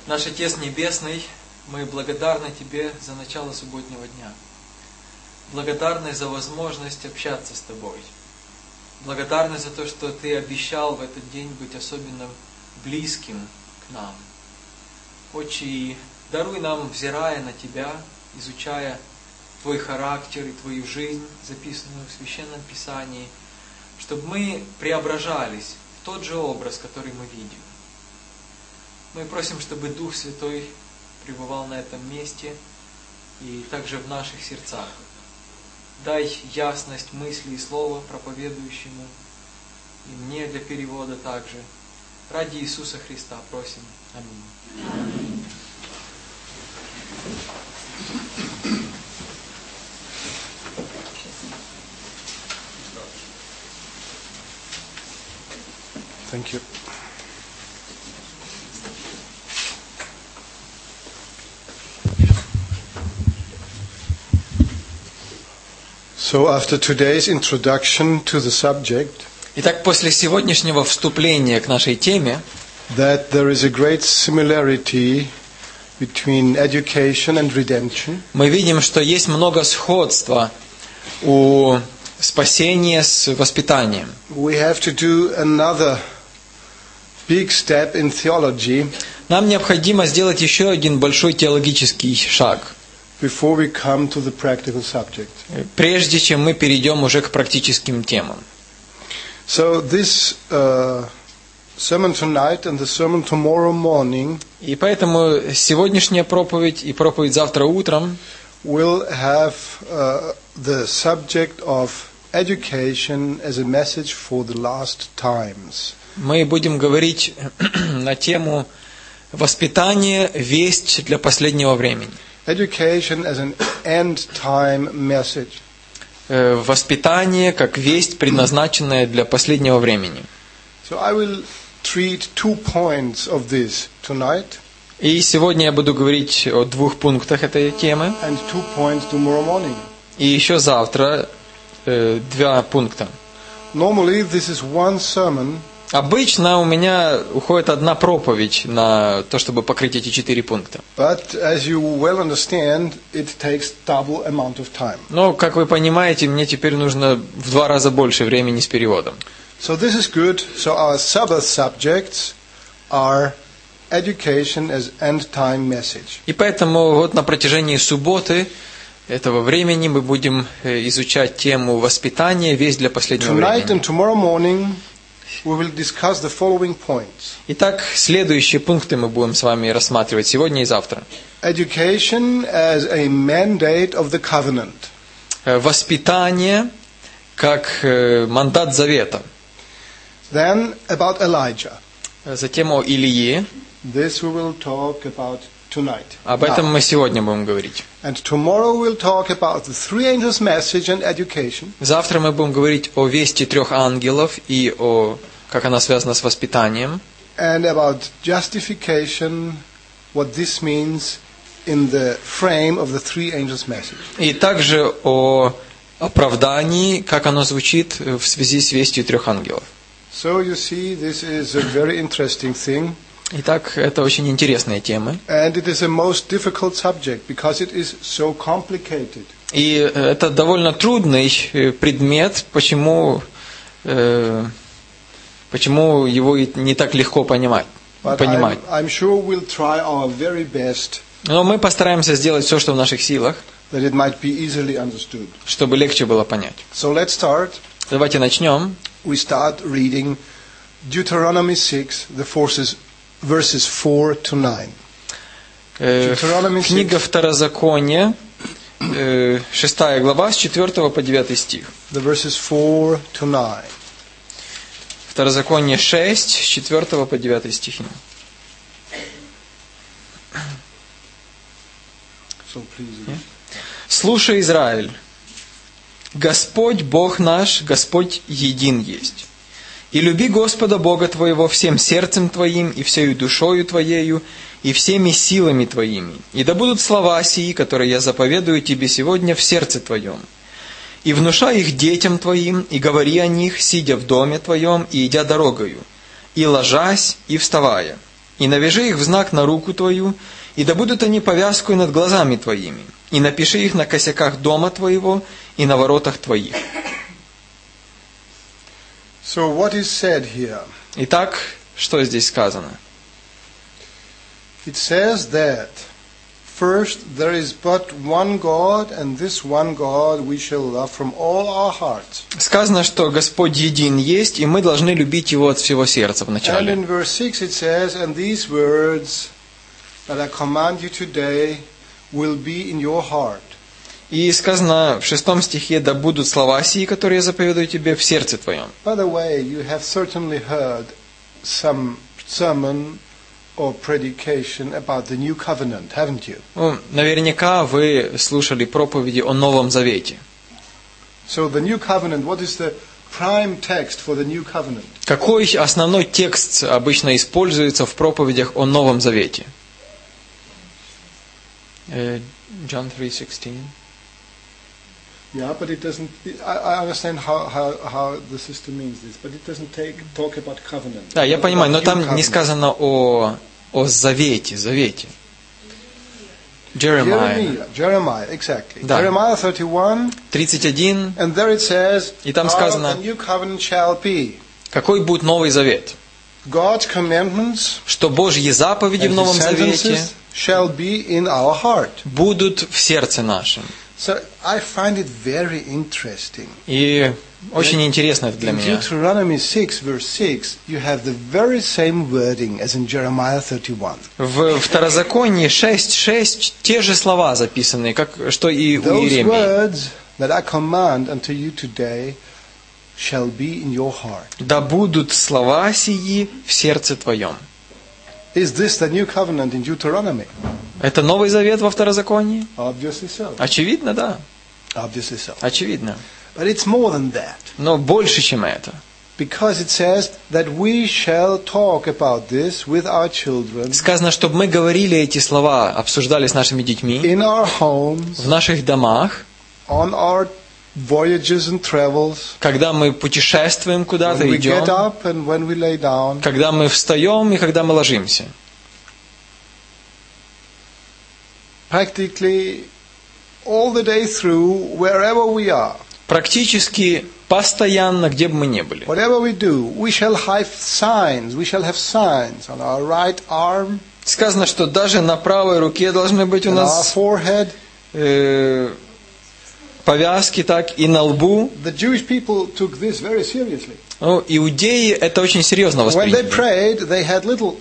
Наш Отец Небесный, мы благодарны Тебе за начало субботнего дня. Благодарны за возможность общаться с Тобой. Благодарны за то, что Ты обещал в этот день быть особенно близким к нам. Отче, и даруй нам, взирая на Тебя, изучая Твой характер и Твою жизнь, записанную в Священном Писании, чтобы мы преображались в тот же образ, который мы видим. Мы просим, чтобы Дух Святой пребывал на этом месте и также в наших сердцах. Дай ясность мысли и слова проповедующему, и мне для перевода также. Ради Иисуса Христа просим. Аминь. Thank you. So after today's introduction to the subject, Итак, после сегодняшнего вступления к нашей теме, that there is a great similarity between education and redemption, мы видим, что есть много сходства у спасения с воспитанием. we have to do another big step in theology Нам необходимо сделать еще один большой теологический шаг, before we come to the practical subject. прежде чем мы перейдем уже к практическим темам. So this sermon tonight and the sermon tomorrow morning И поэтому сегодняшняя проповедь и проповедь завтра утром will have the subject of education as a message for the last times. мы будем говорить на тему «Воспитание. Весть для последнего времени». Education as an end-time message. Воспитание как весть, предназначенная для последнего времени. So I will treat 2 points of this tonight И сегодня я буду говорить о 2 пунктах этой темы, and 2 points tomorrow morning. и еще завтра 2 пункта. Normally this is one sermon, Обычно у меня уходит 1 проповедь на то, чтобы покрыть эти 4 пункта. but as you well understand, it takes double amount of time. Но, как вы понимаете, мне теперь нужно в 2 раза больше времени с переводом. So this is good. So our Sabbath subjects are education as end-time message. И поэтому вот на протяжении субботы этого времени мы будем изучать тему воспитания, весть для последнего Tonight времени. and tomorrow morning we will discuss the following points. Итак, следующие пункты мы будем с вами рассматривать сегодня и завтра. Education as a mandate of the covenant. Воспитание как мандат завета. Then about Elijah. Затем о Илии. This we will talk about tonight. Об этом мы сегодня будем говорить. And tomorrow we'll talk about the 3 angels' message and education. Завтра мы будем говорить о вести 3 ангелов и о как она связана с воспитанием. And about justification, what this means in the frame of the 3 angels' message. И также о оправдании, как оно звучит в связи с вестью 3 ангелов. So you see, this is a very interesting thing. Итак, это очень интересная тема. And it is a most difficult subject because it is so complicated. И это довольно трудный предмет, почему его не так легко понимать. But I'm sure we'll try our very best Но мы постараемся сделать все, что в наших силах, that it might be easily understood. чтобы легче было понять. So let's start. Давайте начнем. We start reading Deuteronomy 6, verses 4 to 9. Книга Второзакония, 6 глава, с 4 по 9 стих. The verses 4 to 9. Второзаконие 6, с 4 по 9 стихи. So please read. «Слушай, Израиль, Господь Бог наш, Господь един есть. И люби Господа Бога твоего всем сердцем твоим, и всею душою твоею, и всеми силами твоими. И да будут слова сии, которые я заповедую тебе сегодня в сердце твоем. И внушай их детям твоим, и говори о них, сидя в доме твоем, и идя дорогою, и ложась, и вставая. и навяжи их в знак на руку твою, и да будут они повязкой над глазами твоими, и напиши их на косяках дома твоего и на воротах твоих». So what is said here? Итак, что здесь сказано? It says that first there is but one God, and this one God we shall love from all our hearts. Сказано, что Господь един есть, и мы должны любить Его от всего сердца And вначале. in verse 6 it says, and these words that I command you today will be in your heart. И сказано в 6 стихе: «Да будут слова сии, которые я заповедую тебе, в сердце твоем». By the way, you have certainly heard some sermon or predication about the new covenant, haven't you? Ну, наверняка вы слушали проповеди о Новом Завете. So the new covenant, what is the prime text for the new covenant? Какой основной текст обычно используется в проповедях о Новом Завете? John 3:16. Yeah, but it doesn't. I understand how the sister means this, but it doesn't talk about covenant. Да, я понимаю, но New там не covenant. сказано о завете. Jeremiah. Jeremiah, exactly. Да. Jeremiah 31, 31. and there it says, И там how сказано, the new covenant shall be. какой будет Новый Завет? God's commandments Что Божьи заповеди в and Новом His Завете sentences shall be in our heart. будут в сердце нашем. So I find it very interesting. И очень интересно это для In меня. Deuteronomy 6, verse 6, you have the very same wording as in Jeremiah 31. В Второзаконии 6:6 те же слова записаны, как что и у Those Иеремии. words that I command unto you today shall be in your heart. Да будут слова сии в сердце твоем. Is this the new covenant in Deuteronomy? Это Новый Завет во Второзаконии? Obviously so. Очевидно, да. Obviously so. Очевидно. But it's more than that. Но больше, чем это. Because it says that we shall talk about this with our children Сказано, чтобы мы говорили эти слова, обсуждали с нашими детьми, in our homes, в наших домах, on our voyages and travels, когда мы путешествуем куда-то, when we get идем, up and when we lay down. когда мы встаем и когда мы ложимся. Practically all the day through, wherever we are, Практически постоянно, где бы мы ни были. whatever we do, we shall have signs. We shall have signs on our right arm, Сказано, что даже на правой руке должны быть у on our нас forehead. повязки, так и на лбу. The Jewish people took this very seriously. Ну, иудеи это очень серьезно When they восприняли. prayed, they had little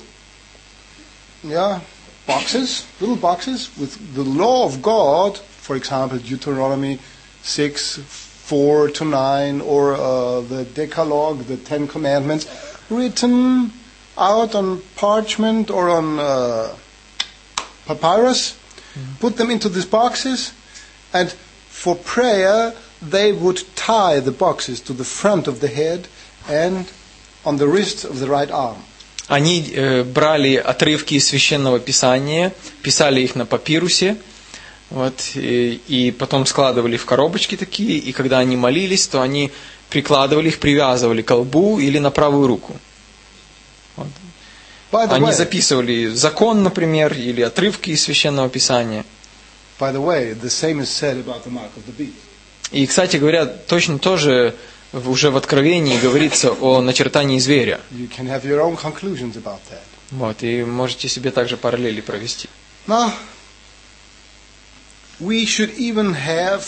boxes with the law of God, for example, Deuteronomy 6, 4 to 9, or the Decalogue, the Ten Commandments, written out on parchment or on papyrus, put them into these boxes, and for prayer, they would tie the boxes to the front of the head and on the wrists of the right arm. Они брали отрывки из Священного Писания, писали их на папирусе, вот, и потом складывали в коробочки такие, и когда они молились, то они прикладывали их, привязывали к лбу или на правую руку. Вот. By the Они way, записывали закон, например, или отрывки из Священного Писания. By the way, the same is said about the mark of the beast. И, кстати говоря, точно тоже уже в Откровении говорится о начертании зверя. You can have your own conclusions about that. Вот, и можете себе также параллели провести. Now, we should even have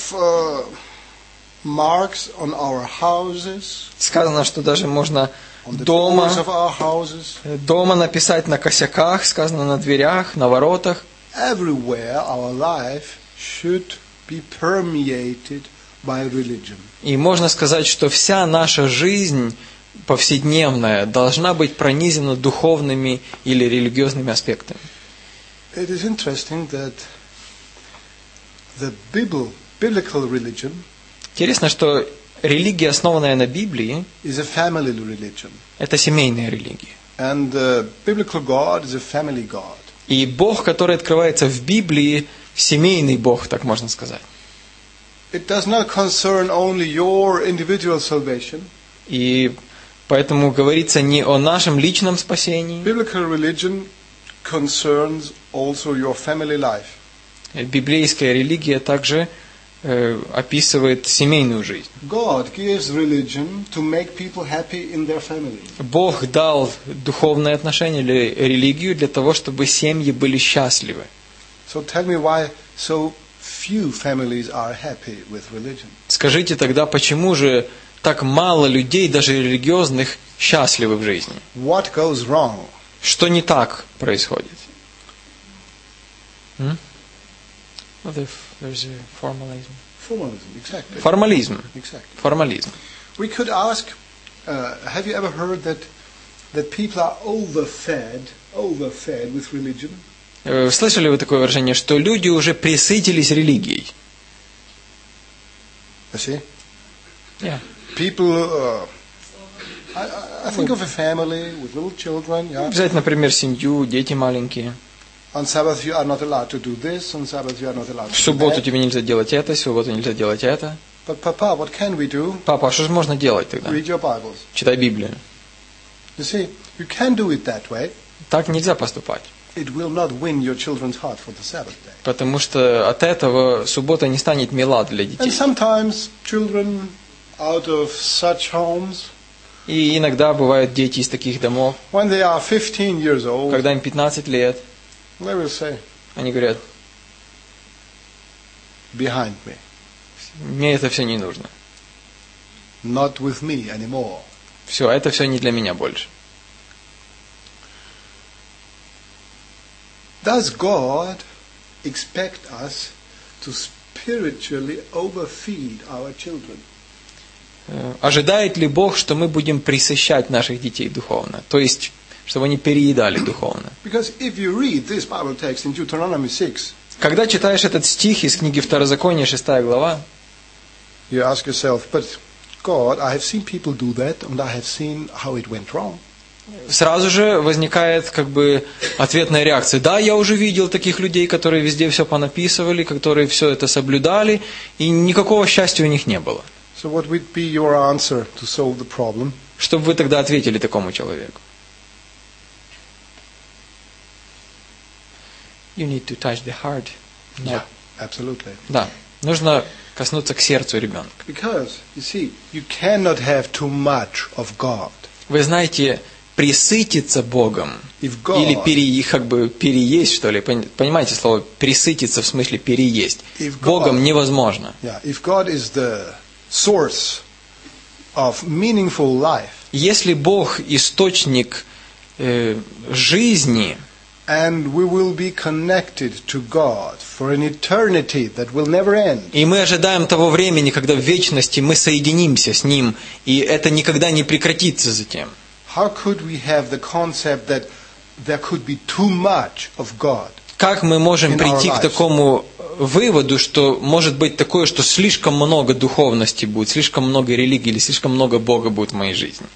marks on our houses, Сказано, что даже можно on the дома, doors of our houses. дома написать на косяках, сказано на дверях, на воротах. Everywhere our life should be permeated by religion. И можно сказать, что вся наша жизнь повседневная должна быть пронизана духовными или религиозными аспектами. It is interesting that the biblical religion Интересно, что религия, основанная на Библии, is a family religion. это семейная религия. And the biblical God is a family God. И Бог, который открывается в Библии, семейный Бог, так можно сказать. It does not concern only your individual salvation. И Поэтому говорится не о нашем личном спасении. Biblical religion concerns also your family life. Библейская религия также описывает семейную жизнь. God gives religion to make people happy in their family. Бог дал духовное отношение или религию для того, чтобы семьи были счастливы. So tell me why so few families are happy with religion. Скажите тогда, почему же так мало людей, даже религиозных, счастливы в жизни? What goes wrong? Что не так происходит? There's a formalism. Formalism, exactly. Формализм. Exactly. Формализм. We could ask, have you ever heard that people are overfed with religion? Слышали вы такое выражение, что люди уже пресытились религией? You see? Yeah. People, I think of a family with little children, yeah? Взять, например, семью, дети маленькие. On Sabbath you are not allowed to do this, on Sabbath you are not allowed to В do субботу that. тебе нельзя делать это, в субботу нельзя делать это. But Papa, what can we do? Папа, а что же можно делать тогда? Read your Bibles. Читай Библию. You see, you can do it that way. Так нельзя поступать. It will not win your children's heart for the Sabbath day. Потому что от этого суббота не станет мила для детей. And sometimes children out of such homes, И иногда бывают дети из таких домов, when they are 15 years old, когда им 15 лет, they will say, они говорят, behind me, мне это все не нужно. not with me anymore. Все, это все не для меня больше. Does God expect us to spiritually overfeed our children? Ожидает ли Бог, что мы будем пресыщать наших детей духовно? То есть, чтобы они переедали духовно. Because if you read this Bible text in Deuteronomy 6, Когда читаешь этот стих из книги Второзакония, 6 глава, you ask yourself, but God, I have seen people do that, and I have seen how it went wrong. сразу же возникает как бы ответная реакция. Да, я уже видел таких людей, которые везде все понаписывали, которые все это соблюдали, и никакого счастья у них не было. So what would be your answer to solve the problem? Что бы вы тогда ответили такому человеку? You need to touch the heart. Yeah, absolutely. Да, нужно коснуться к сердцу ребенка. Because, you see, you cannot have too much of God. Вы знаете, присытиться Богом, If God, или как бы переесть, что ли, понимаете слово присытиться в смысле переесть, If God- Богом невозможно. yeah, if God is the source of meaningful life, Если Бог источник жизни, and we will be connected to God for an eternity that will never end, и мы ожидаем того времени, когда в вечности мы соединимся с Ним, и это никогда не прекратится затем. how could we have the concept that there could be too much of God? Как мы можем In our прийти к lives. такому выводу, что может быть такое, что слишком много духовности будет, слишком много религии или слишком много Бога будет в моей жизни?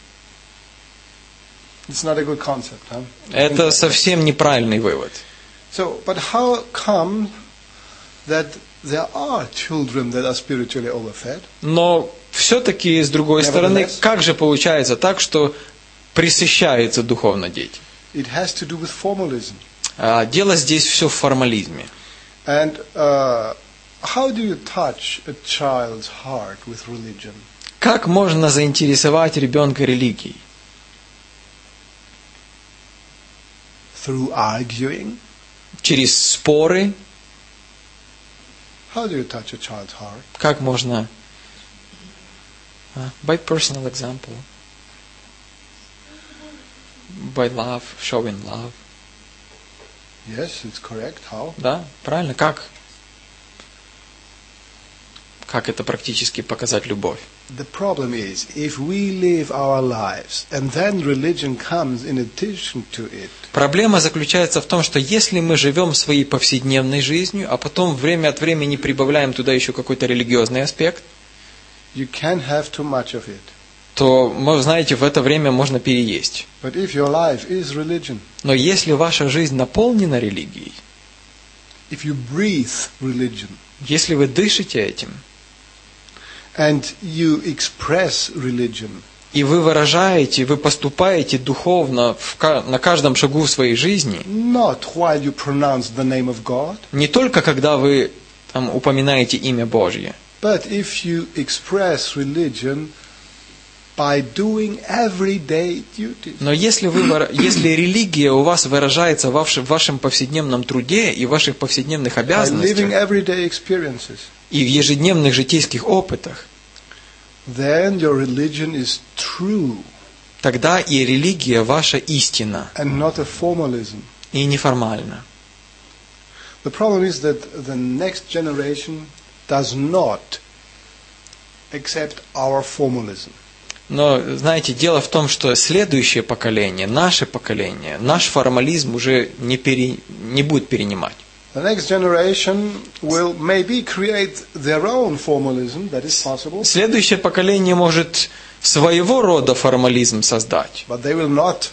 It's not a good concept, huh? Это совсем неправильный вывод. So, but how come that there are children that are spiritually overfed? Но все-таки, с другой стороны, Nevertheless. как же получается так, что пресыщаются духовно дети? It has to do with formalism. Дело здесь все в формализме. And how do you touch a child's heart with religion? Как можно заинтересовать ребенка религией? Through arguing? Через споры? How do you touch a child's heart? Как можно? By personal example. By love, showing love. Yes, it's correct. How? Да, правильно, как? Как это практически показать любовь? The problem is, if we live our lives and then religion comes in addition to it, Проблема заключается в том, что если мы живем своей повседневной жизнью, а потом время от времени прибавляем туда еще какой-то религиозный аспект, you can have too much of it. то, вы знаете, в это время можно переесть. But if your life is religion, Но если ваша жизнь наполнена религией, if you breathe religion, если вы дышите этим, and you express religion и вы выражаете, вы поступаете духовно на каждом шагу в своей жизни, not while you pronounce the name of God, не только когда вы там упоминаете имя Божье, but if you express religion by doing everyday duties. но если религия у вас выражается в вашем повседневном труде и в ваших повседневных By living обязанностях everyday experiences, и в ежедневных житейских опытах, then your religion is true тогда и религия ваша истина, and not a formalism. и неформальна. The problem is that the next generation does not accept our formalism. Но, знаете, дело в том, что следующее поколение, наше поколение, наш формализм уже не будет перенимать. The next generation will maybe create their own formalism, that is possible, Следующее поколение может своего рода формализм создать, but they will not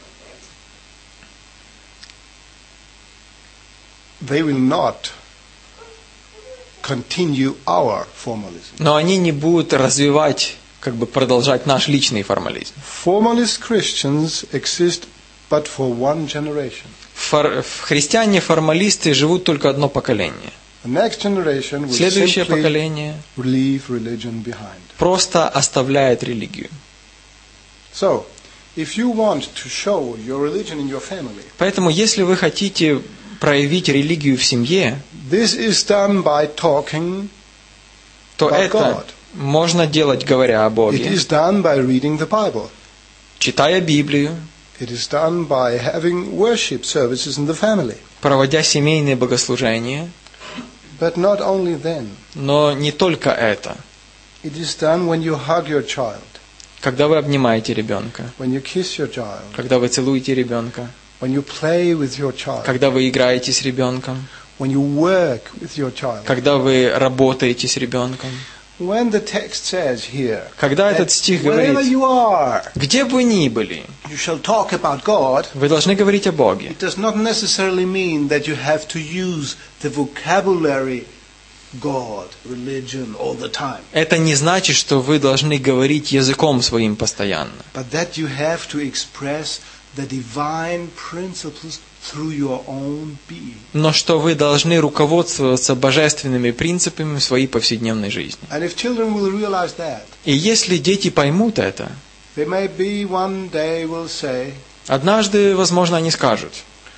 continue our formalism. но они не будут развивать, продолжать наш личный формализм. Formalist Christians exist but for one generation. Христиане-формалисты живут только одно поколение. The next generation will Следующее simply поколение leave religion behind. просто оставляет религию. So, if you want to show your religion in your family, Поэтому, если вы хотите проявить религию в семье, this is done by talking то about это God. можно делать, говоря о It Боге, is done by reading the Bible. читая Библию, It is done by having worship services in the family. проводя семейные богослужения, But not only then. но не только это. It is done when you hug your child, Когда вы обнимаете ребенка, when you kiss your child, когда вы целуете ребенка, when you play with your child, когда вы играете с ребенком, when you work with your child. когда вы работаете с ребенком. When the text says here, Когда этот that стих wherever говорит, you are, где бы вы ни были, you shall talk about God, вы должны говорить о Боге. it does not necessarily mean that you have to use the vocabulary God, religion all the time, Это не значит, что вы должны говорить языком своим постоянно, but that you have to express the divine principles through your own being. но что вы должны руководствоваться божественными принципами в своей повседневной жизни. And if children will realize that, И если дети поймут это, they may be one day will say, однажды, возможно, они скажут: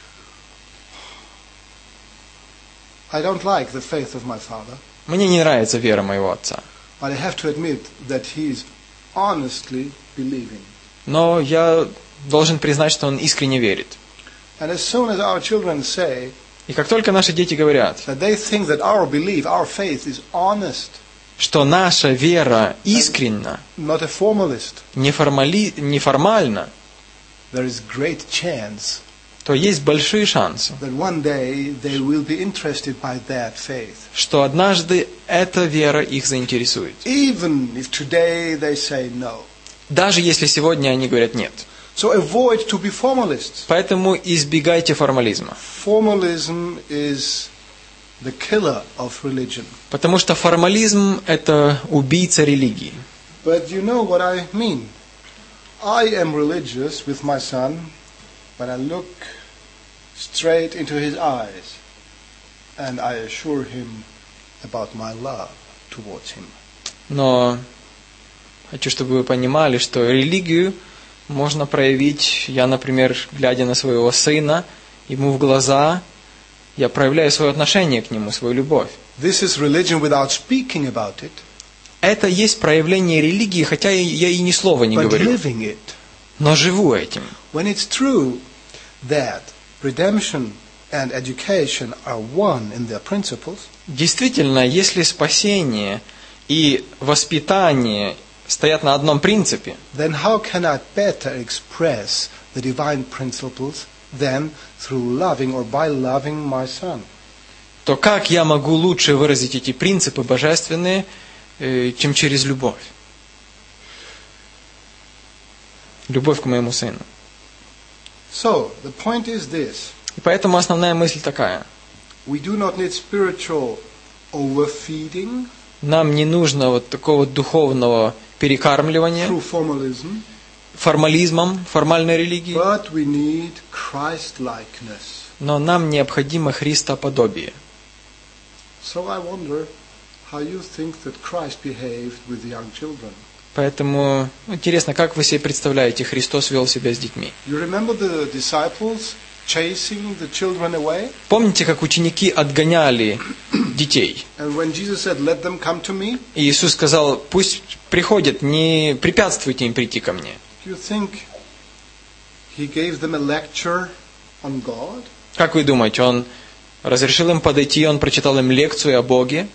I don't like the faith of my father, мне не нравится вера моего отца, but I have to admit that he is honestly believing. но я должен признать, что он искренне верит. And as soon as our children say И как только наши дети говорят, that they think that our belief, our faith is honest, что наша вера искренна, not a formalist, неформальна, there is great chance то есть большие шансы, that one day they will be interested by that faith. что однажды эта вера их заинтересует. Even if today they say no. Даже если сегодня они говорят нет. So avoid to be formalists. Поэтому избегайте формализма. Formalism is the killer of religion. Потому что формализм – это убийца религии. But you know what I mean. I am religious with my son when I look straight into his eyes and I assure him about my love towards him. Но хочу, чтобы вы понимали, что религию можно проявить. Я, например, глядя на своего сына, ему в глаза, я проявляю свое отношение к нему, свою любовь. This is religion without speaking about it, Это есть проявление религии, хотя я и ни слова не but говорю, living it. но живу этим. When it's true that redemption and education are one in their principles, Действительно, если спасение и воспитание стоят на одном принципе, then how can I better express the divine principles than through loving or by loving my son? то как я могу лучше выразить эти принципы божественные, чем через любовь? Любовь к моему сыну. So, the point is this. И поэтому основная мысль такая. We do not need spiritual overfeeding, Нам не нужно вот такого духовного перекармливания, through formalism, формализмом, формальной религии, but we need Christ-likeness. но нам необходимо христоподобие. So I wonder how you think that Christ behaved with the young children. Поэтому интересно, как вы себе представляете, Христос вел себя с детьми? You remember the disciples chasing the children away? Помните, как ученики отгоняли детей? And when Jesus said, "Let them come to me," И Иисус сказал, пусть приходят, не препятствуйте им прийти ко мне. do you think he gave them a lecture on God? Как вы думаете, он разрешил им подойти, он прочитал им лекцию о Боге?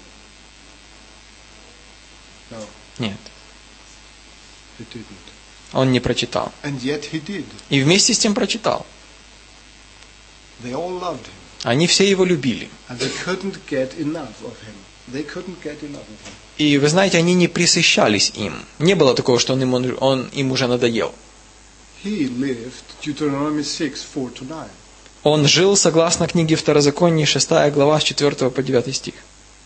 No, Нет, he didn't. он не прочитал. And yet he did. И вместе с тем прочитал. They all loved him. Они все его любили. And they couldn't get enough of him. They couldn't get enough of him. И вы знаете, они не пресыщались им. Не было такого, что он им уже надоел. He lived, Deuteronomy 6, 4-9. Он жил согласно книге Второзакония, 6 глава, с 4 по 9 стих.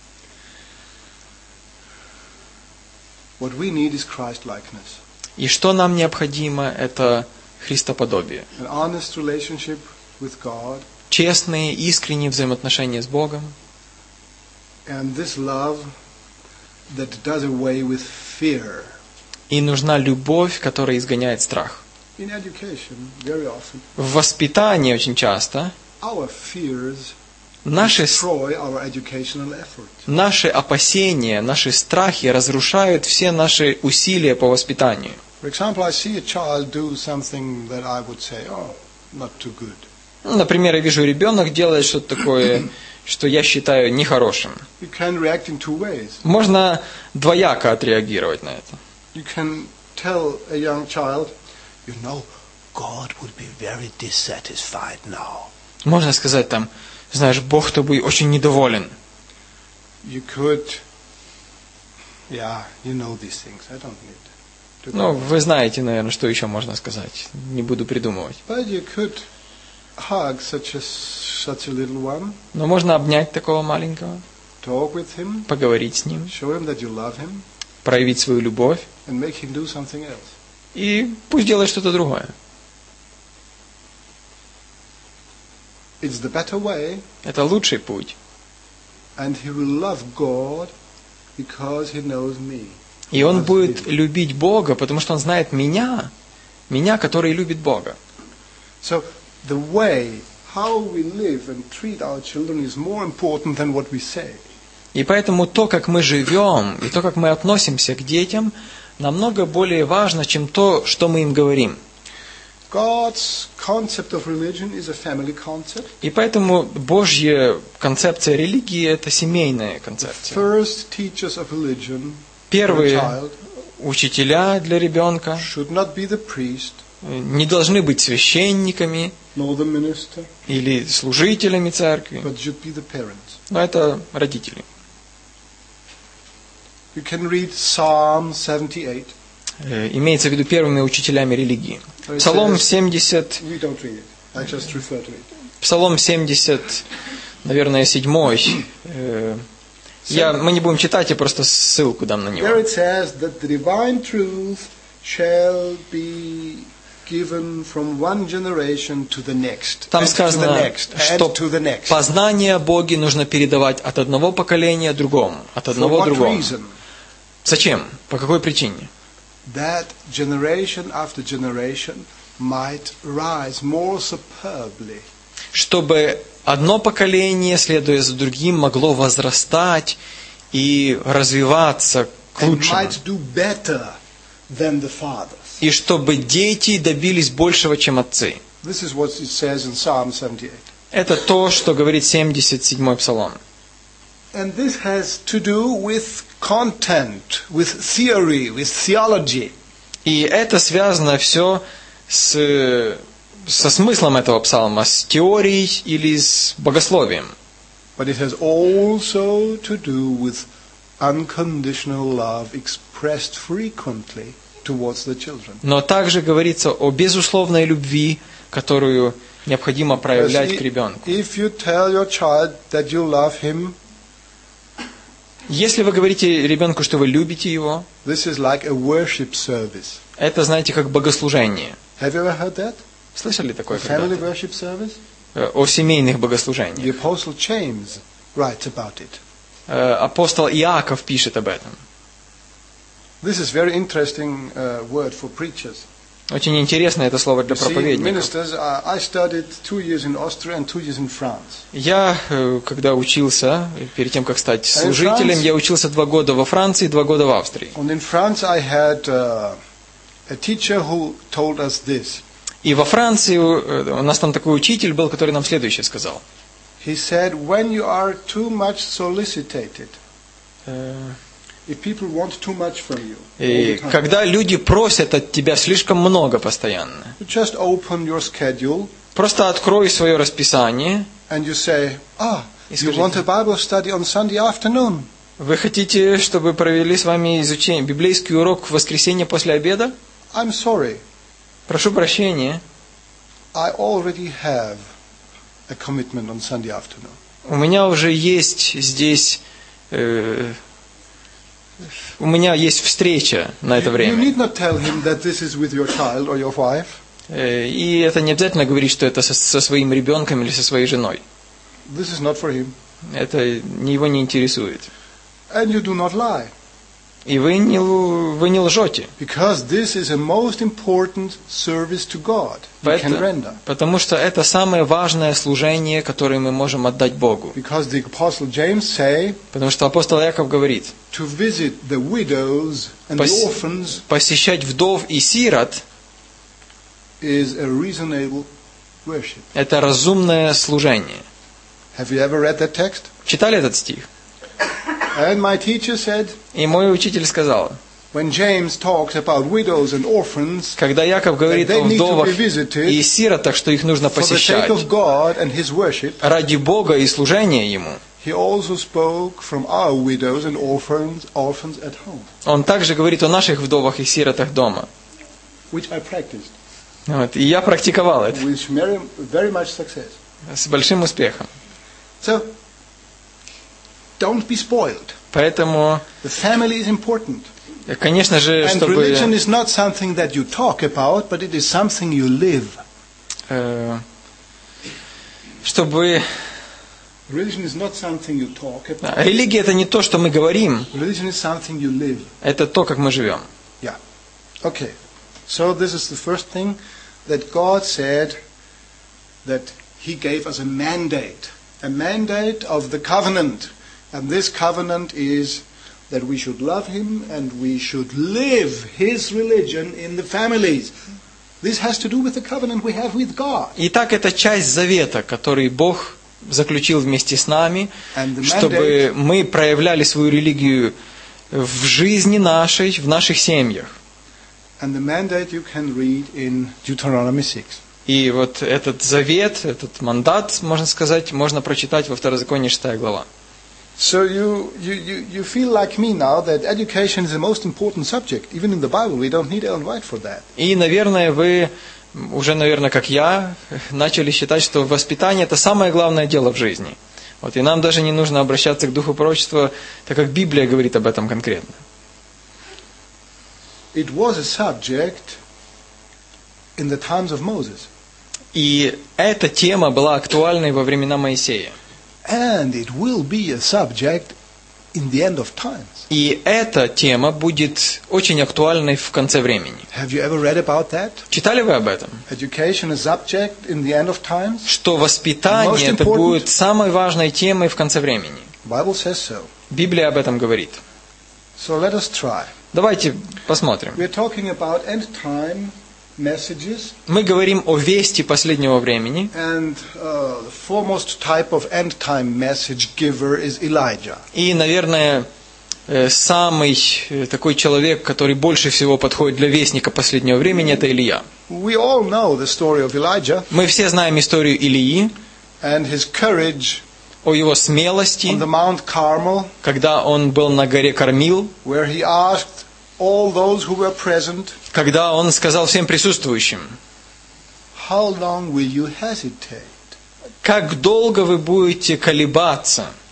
What we need is Christ-likeness. И что нам необходимо, это христоподобие. An honest relationship with God. Честные, искренние взаимоотношения с Богом. And this love that does away with fear. И нужна любовь, которая изгоняет страх. In education, very often, В воспитании очень часто our fears наши destroy our educational effort. опасения, наши страхи разрушают все наши усилия по воспитанию. For example, I see a child do something that I would say, oh, not too good. Например, я вижу, ребенок делает что-то такое, что я считаю нехорошим. You can react in two ways. Можно двояко отреагировать на это. You can tell a young child, you know, God would be very dissatisfied now. Можно сказать там, знаешь, Бог тобой очень недоволен. You could, yeah, you know these things. I don't need to Ну, go. вы знаете, наверное, что еще можно сказать. Не буду придумывать. But you could hug such a little one, Но можно обнять такого маленького, talk with him, поговорить с ним, show him that you love him, проявить свою любовь, and make him do something else. и пусть делает что-то другое. It's the better way, Это лучший путь. and he will love God because he knows me. И он Because будет he- любить Бога, потому что он знает меня, который любит Бога. So the way how we live and treat our children is more important than what we say. И поэтому то, как мы живем, и то, как мы относимся к детям, намного более важно, чем то, что мы им говорим. God's concept of religion is a family concept. И поэтому Божья концепция религии – это семейная концепция. First teachers of religion for a Первые child учителя для ребенка should not be the priest, не должны быть священниками nor the minister, или служителями церкви, but should be the parents. но это родители. You can read Psalm 78. Имеется в виду первыми учителями религии. Псалом 70, We don't read it. I just refer to it. Псалом 70, наверное, 7. Мы не будем читать, я просто ссылку дам на There него. it says that the divine truth shall be given from one generation to the next, Там and to the сказано, next, and что to the next. познание о Боге нужно передавать от одного поколения другому, от For одного what другому. reason? Зачем? По какой причине? That generation after generation might rise more superbly. Чтобы одно поколение, следуя за другим, могло возрастать и развиваться к And лучшему. might do better than the fathers. И чтобы дети добились большего, чем отцы. This is what it says in Psalm 78. Это то, что говорит 77-й Псалом. And this has to do with content, with theory, with theology. И это связано все со смыслом этого псалма, с теорией или с богословием. But it has also to do with unconditional love expressed frequently towards the children. Но также говорится о безусловной любви, которую необходимо проявлять к ребенку. If you tell your child that you love him, Если вы говорите ребенку, что вы любите его, this is like a worship service. это, знаете, как богослужение. Have you ever heard that? Слышали A такое family когда-то? worship service? О семейных The богослужениях. Apostle James writes about it. Апостол Иаков пишет об этом. This is very interesting word for preachers. Очень интересно это слово для You see, проповедников. ministers, I studied 2 years in Austria and 2 years in France. Я, когда учился, перед тем, как стать in служителем, France- я учился 2 года во Франции, 2 года в Австрии. And in France I had a teacher who told us this. И во Франции у нас там такой учитель был, который нам следующее сказал. He said, when you are too much solicited, if people want too much from you, all И the time, когда люди просят от тебя слишком много постоянно, you just open your schedule просто открой свое расписание. and you say, И you скажите, want a Bible study on Sunday afternoon? вы хотите, чтобы провели с вами изучение, библейский урок в воскресенье после обеда? I'm sorry, Прошу прощения, I already have a commitment on Sunday afternoon. у меня уже есть здесь, у меня есть встреча на это You время. need not tell him that this is with your child or your wife. И это не обязательно говорить, что это со своим ребенком или со своей женой. This is not for him. Это его не интересует. And you do not lie. И вы не лжете. Because this is a most important service to God we can render. Потому что это самое важное служение, которое мы можем отдать Богу. Because the Apostle James say, Потому что апостол Иаков говорит, to visit the widows and the orphans посещать вдов и сирот is a reasonable worship. – это разумное служение. Have you ever read that text? Читали этот стих? And my teacher said, И мой учитель сказал, when James talks about widows and orphans, когда Яков говорит They о need to вдовах be visited и сиротах, что их нужно for the sake посещать of God and His worship, ради Бога и служения Ему, he also spoke from our widows and orphans at home, он также говорит о наших вдовах и сиротах дома. which I practiced Вот. И я практиковал это with very much success. с большим успехом. So, don't be spoiled. Поэтому, The family is important. конечно же, And чтобы, religion is not something that you talk about, but it is something you live. чтобы Religion is not something you talk about. религия – это не то, что мы говорим, Religion is something you live. это то, как мы живем. Yeah. Okay. So this is the first thing that God said that He gave us a mandate of the covenant. And this covenant is that we should love Him and we should live His religion in the families. This has to do with the covenant we have with God. Итак, это часть завета, который Бог заключил вместе с нами, And the чтобы мы проявляли свою религию в жизни нашей, в наших семьях. And the mandate you can read in Deuteronomy 6. И вот этот завет, этот мандат, можно сказать, можно прочитать во Второзаконии 6 глава. So you feel like me now that education is the most important subject. Even in the Bible, we don't need Ellen White for that. И, наверное, вы уже, наверное, как я, начали считать, что воспитание – это самое главное дело в жизни. Вот, и нам даже не нужно обращаться к Духу пророчества, так как Библия говорит об этом конкретно. It was a subject in the times of Moses. И эта тема была актуальной во времена Моисея. And it will be a subject in the end of times. И эта тема будет очень актуальной в конце времени. Have you ever read about that? Читали вы об этом? Education, a subject in the end of times? Что воспитание это будет самой важной темой в конце времени. The Bible says so. Библия об этом говорит. So let us try. Давайте посмотрим. We are talking about end time messages. Мы говорим о вести последнего времени. And the foremost type of end time message giver is Elijah. И, наверное, самый такой человек, который больше всего подходит для вестника последнего времени, это Илия. We all know the story of Elijah. Мы все знаем историю Илии, and his courage о его смелости, on the Mount Carmel, когда он был на горе Кармил, where he asked all those who were present, когда он сказал всем присутствующим: how long will you hesitate? Как долго вы будете колебаться?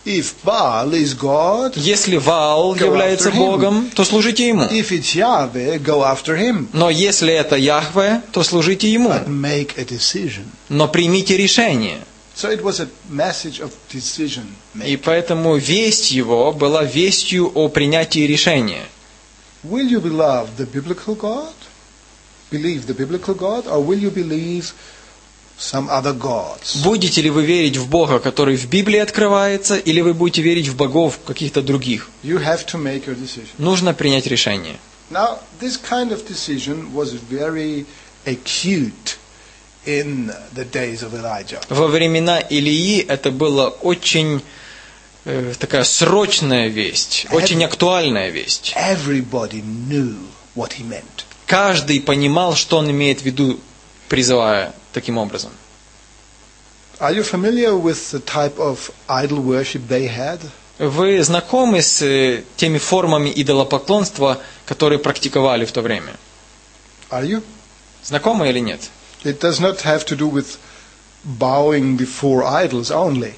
If Baal is God, Если Ваал Go является after him. Богом, то служите ему. if it's Yahweh, go after him. Но если это Яхве, то служите ему. But make a decision. Но примите решение. So it was a message of decision И making. поэтому весть его была вестью о принятии решения. Will you believe the biblical God? Believe the biblical God, or will you believe some other gods? Будете ли вы верить в Бога, который в Библии открывается, или вы будете верить в богов каких-то других? You have to make your decision. Нужно принять решение. Now, this kind of decision was very acute in the days of Elijah. Во времена Илии это была очень такая срочная весть, очень актуальная весть. Everybody knew what he meant. Каждый понимал, что он имеет в виду, призывая таким образом. Are you familiar with the type of idol worship they had? Вы знакомы с теми формами идолопоклонства, которые практиковали в то время? Are you? Знакомы или нет? It does not have to do with bowing before idols only.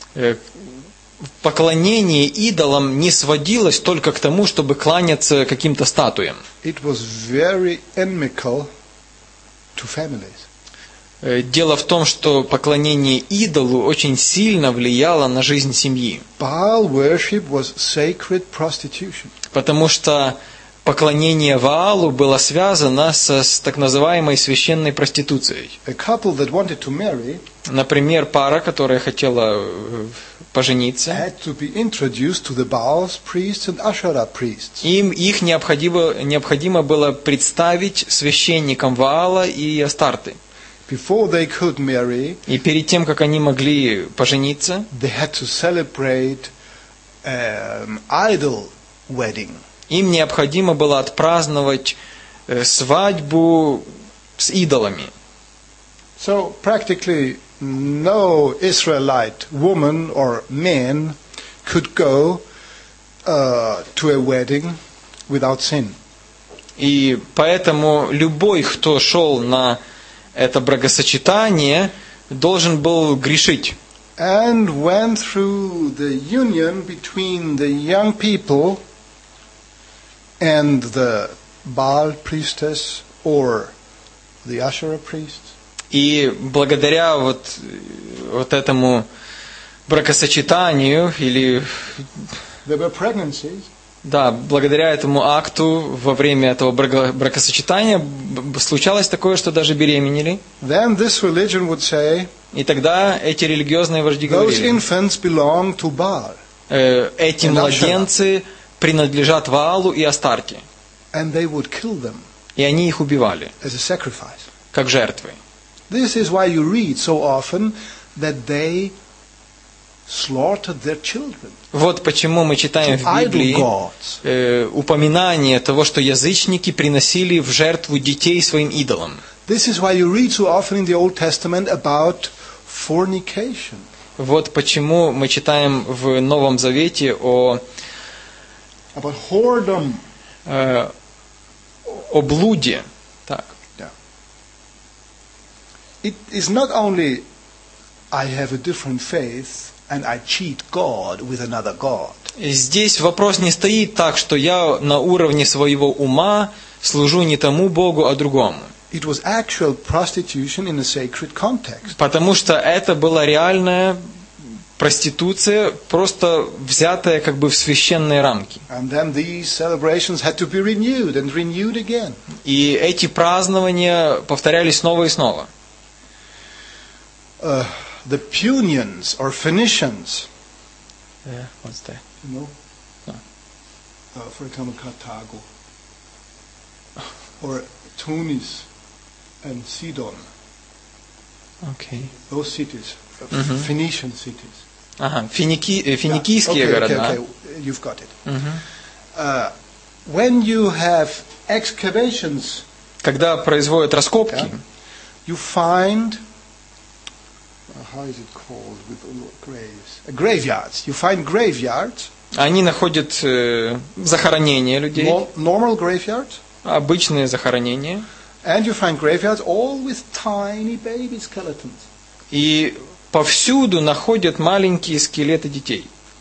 Поклонение идолам не сводилось только к тому, чтобы кланяться каким-то статуям. It was very inimical to families. Дело в том, что поклонение идолу очень сильно влияло на жизнь семьи. Baal worship was sacred prostitution. Потому что поклонение Ваалу было связано с так называемой священной проституцией. A couple that wanted to marry Например, пара, которая хотела пожениться, had to be introduced to the Baal's priests and Asherah priests. их необходимо было представить священникам Ваала и Астарты. Before they could marry, И перед тем, как они могли пожениться, they had to celebrate idol wedding. им необходимо было отпраздновать свадьбу с идолами. So practically no Israelite woman or man could go to a wedding without sin. И поэтому любой, кто шел на это бракосочетание, должен был грешить. And went through the union between the young people and the Baal priestess or the Asherah priest. И благодаря вот этому бракосочетанию, или There were pregnancies. да, благодаря этому акту во время этого бракосочетания случалось такое, что даже беременели. Then this religion would say, И тогда эти религиозные вожди those говорили, infants belong to Baal. эти младенцы принадлежат Ваалу и Астарте. And they would kill them И они их убивали, as a sacrifice. как жертвы. This is why you read so often that they slaughtered their children Вот почему мы читаем to в idol Библии gods. упоминание того, что язычники приносили в жертву детей своим идолам. This is why you read so often in the Old Testament about fornication. Вот почему мы читаем в Новом Завете о About whoredom. блуде. Так. It is not only I have a different faith and I cheat God with another God. Здесь вопрос не стоит так, что я на уровне своего ума служу не тому Богу, а другому. It was actual prostitution in a sacred context. Потому что это была реальная проституция, просто взятая как бы в священные рамки. And then these celebrations had to be renewed and renewed again. И эти празднования повторялись снова и снова. The Punians or Phoenicians, you know, for example, Carthago, or Tunis and Sidon, those cities, Phoenician cities. Ага, финикийские города. Okay, you've got it. When you have excavations, Когда производят раскопки, you find, how is it called with graves? Graveyards. You find graveyards. они находят захоронения людей, Normal graveyards. обычные захоронения, And you find graveyards all with tiny baby skeletons. и повсюду находят маленькие скелеты детей.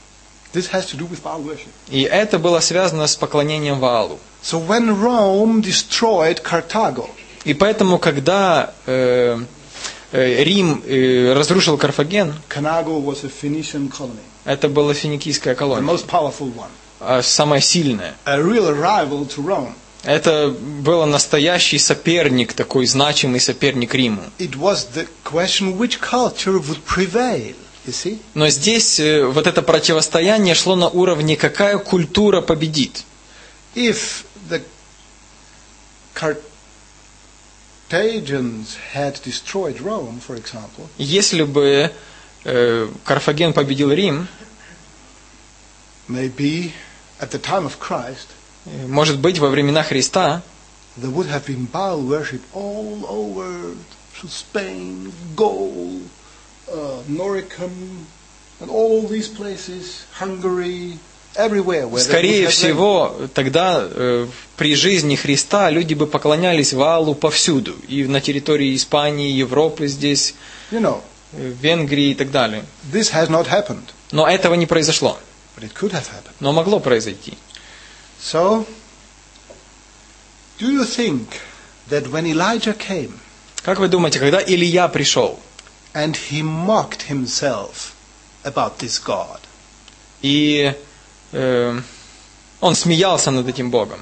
This has to do with Baal worship. И это было связано с поклонением Ваалу. So when Rome destroyed Carthago, И поэтому, когда Рим разрушил Карфаген, Carthago was a Phoenician colony, это была финикийская the колония, most powerful one, самая сильная. a real rival to Rome. Это был настоящий соперник, такой значимый соперник Риму. It was the question which culture would prevail, you see? Но здесь вот это противостояние шло на уровне, какая культура победит. If the Carthaginians had destroyed Rome, for example, Если бы Карфаген победил Рим, maybe at the time of Christ, может быть, во времена Христа there would have been Baal worship all over Spain, Gaul, Noricum, and all these places, Hungary, everywhere. Where скорее всего, тогда при жизни Христа люди бы поклонялись Ваалу повсюду. И на территории Испании, Европы здесь, you know, Венгрии и так далее. this has not happened, Но этого не произошло. but it could have happened. Но могло произойти. So, do you think that when Elijah came Как вы думаете, когда Илия пришел, and he mocked himself about this God, и он смеялся над этим Богом,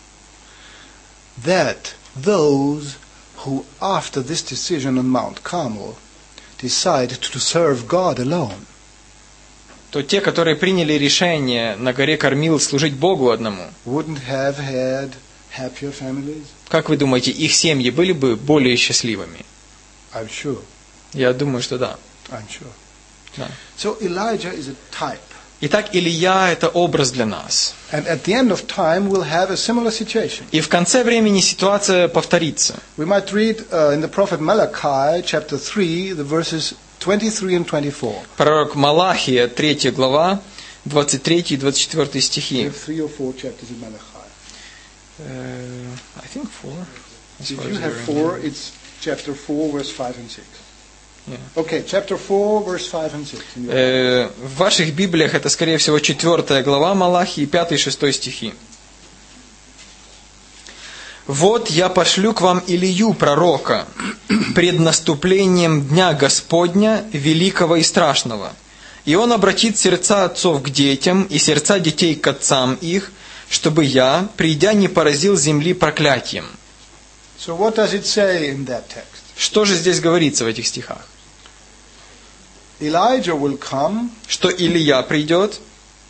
that those who after this decision on Mount Carmel decided to serve God alone, то те, которые приняли решение на горе Кармил служить Богу одному, wouldn't have had happier families? как вы думаете, их семьи были бы более счастливыми? I'm sure. Я думаю, что да. I'm sure. Да. So Elijah is a type. Итак, Илия – это образ для нас. And at the end of time we'll have a similar situation. И в конце времени ситуация повторится. We might read in the prophet Malachi, chapter 3, the verses 23 and 24. Пророк Малахия, 3 глава, 23 и 24 We стихи. have 3 or 4 chapters in Malachi. I think 4. as If far you as I have remember. 4, it's chapter 4, verse 5 and 6. Yeah. Okay, chapter 4, verse 5 and 6. in your- В ваших Библиях это, скорее всего, 4 глава Малахии, 5 и 6 стихи. «Вот я пошлю к вам Илию, пророка, пред наступлением дня Господня, великого и страшного. И он обратит сердца отцов к детям и сердца детей к отцам их, чтобы я, придя, не поразил земли проклятием». So what does it say in that text? Что же здесь говорится в этих стихах? Elijah will come Что Илия придет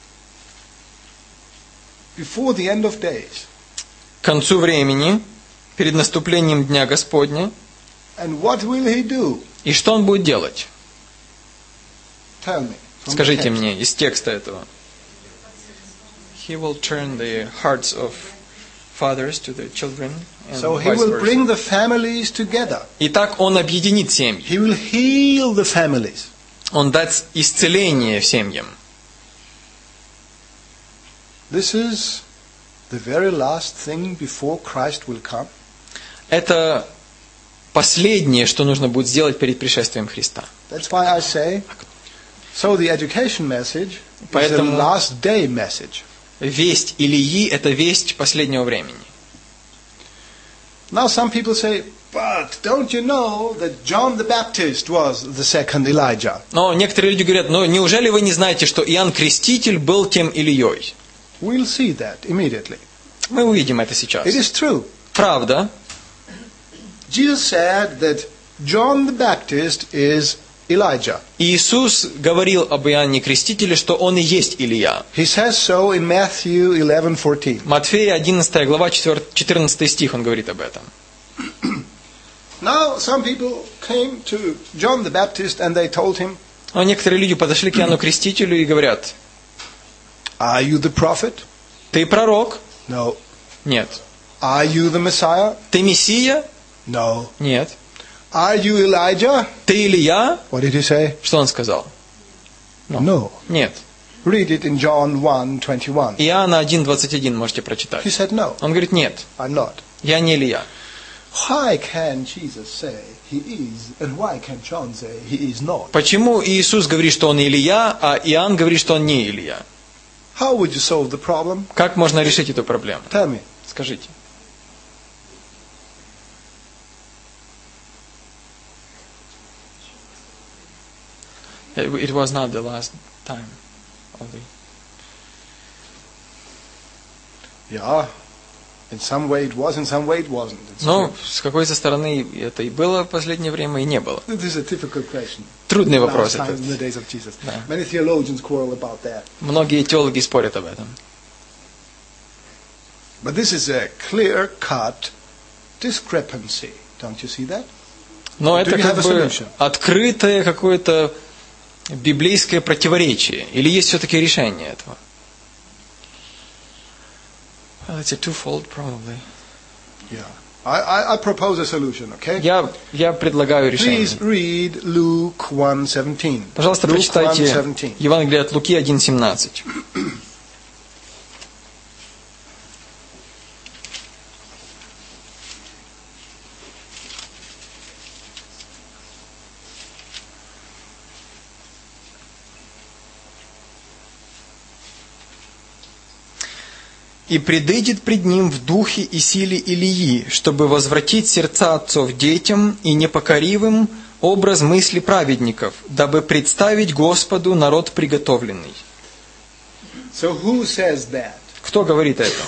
before the end of days. к концу времени, перед наступлением Дня Господня, And what will he do? и что он будет делать? Tell me. from the Скажите text. мне из текста этого. He will turn the hearts of fathers to the children and So he vice will versa. bring the families together. Итак, он объединит семьи. He will heal the families. Он даст исцеление семьям. This is the very last thing before Christ will come. Это последнее, что нужно будет сделать перед пришествием Христа. That's why I say, so the education message is the Поэтому- last day message. Весть Илии – это весть последнего времени. Now some people say, but don't you know that John the Baptist was the second Elijah? Но некоторые люди говорят, ну неужели вы не знаете, что Иоанн Креститель был тем Илией? We'll see that immediately. Мы увидим это сейчас. It is true. Правда. Jesus said that John the Baptist is Elijah. Иисус говорил об Иоанне Крестителе, что он и есть Илия. He says so in Matthew 11:14. Матфея 11 глава 14 стих, он говорит об этом. Now some people came to John the Baptist and they told him, Но некоторые люди подошли к Иоанну Крестителю и говорят, are you the prophet? ты пророк? No. Нет. Are you the Messiah? Ты Мессия? No. Нет. Are you Elijah? Ты Илия? What did he say? Что он сказал? No. Нет. Read it in John 1:21. Иоанна 1:21 можете прочитать. He said, no, Он говорит, нет, I'm not. я не Илия. Why can Jesus say he is, and why can John say he is not? Почему Иисус говорит, что он Илия, а Иоанн говорит, что он не Илия? How would you solve the problem? Как можно решить эту проблему? Tell me. Скажите. It was not the last time. Yeah. In some way it was, in some way it wasn't. Ну, с какой-то стороны это и было в последнее время, и не было. This is a difficult question. Трудный вопрос Last time этот. in the days of Jesus. Да. Many theologians quarrel about that. Многие теологи спорят об этом. But this is a clear-cut discrepancy. Don't you see that? Но Do это you have как a бы solution? открытое какое-то библейское противоречие. Или есть все-таки решение этого? Well, it's a twofold probably. Yeah. I propose a solution, okay? Я предлагаю решение. Please read Luke 1:17. Пожалуйста, Luke прочитайте 1:17. Евангелие от Луки 1:17. «И предыдет пред ним в духе и силе Илии, чтобы возвратить сердца отцов детям и непокоривым образ мысли праведников, дабы представить Господу народ приготовленный». So who says that? Кто говорит это?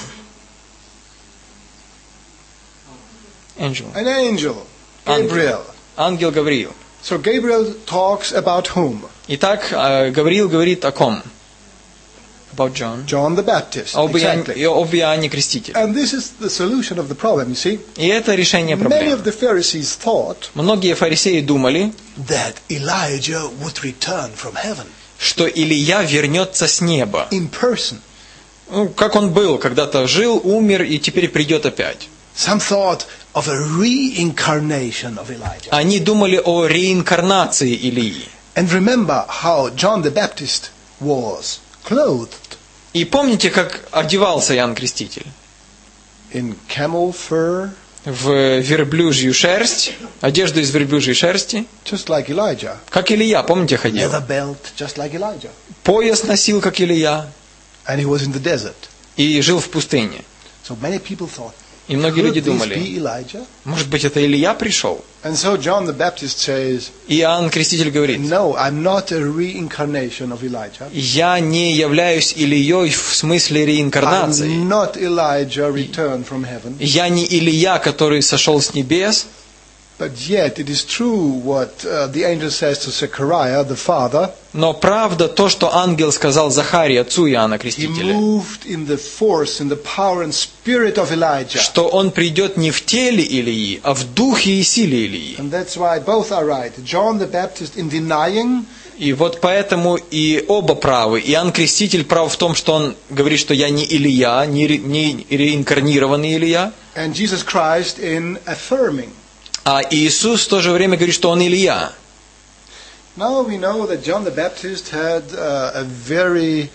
Angel. An angel, Gabriel. Ангел Гавриил. So Gabriel talks about whom? Итак, Гавриил говорит о ком? About John. John the Baptist. Об Exactly. Иоанне Крестителе. And this is the solution of the problem, you see. И это решение Many проблемы. of the Pharisees thought Многие фарисеи думали, that Elijah would return from heaven что Илия вернется с неба. in person. Ну, как он был, когда-то жил, умер и теперь придет опять. Some thought of a reincarnation of Elijah. Они думали о реинкарнации Илии. And remember how John the Baptist was clothed И помните, как одевался Иоанн Креститель? in camel fur, В верблюжью шерсть, одежду из верблюжьей шерсти, just like Elijah. как Илия, помните, ходил? Leather belt, just like Elijah. Пояс носил, как Илия, And he was in the desert. и жил в пустыне. So many people thought, И многие could люди this думали, be Elijah? может быть, это Илия пришел? And so John the Baptist says, И Иоанн Креститель говорит, no, I'm not a reincarnation of Elijah. я не являюсь Илией в смысле реинкарнации. I'm not Elijah returned from heaven. Я не Илия, который сошел с небес, But yet it is true what the angel says to Zechariah, the father. но правда то, что ангел сказал Захарии, отцу Иоанна He Крестителя, moved in the force, in the power and spirit of Elijah. что он придет не в теле Илии, а в духе и силе Илии. And that's why both are right. John the Baptist in denying, И вот поэтому и оба правы. Иоанн Креститель прав в том, что он говорит, что я не Илия, не реинкарнированный Илия, and Jesus Christ in affirming. а Иисус в то же время говорит, что он Илия. Now we know that John the Baptist had a very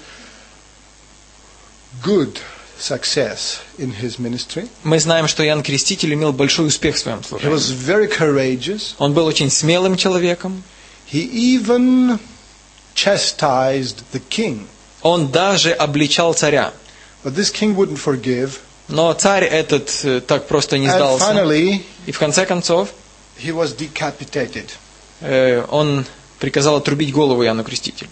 good success in his ministry. Мы знаем, что Иоанн Креститель имел большой успех в своем He служении. was very courageous. Он был очень смелым человеком. He even chastised the king. Он даже обличал царя. But this king wouldn't forgive. Но царь этот так просто не And сдался. finally, И в конце концов he was decapitated. Он приказал отрубить голову Иоанну Крестителю.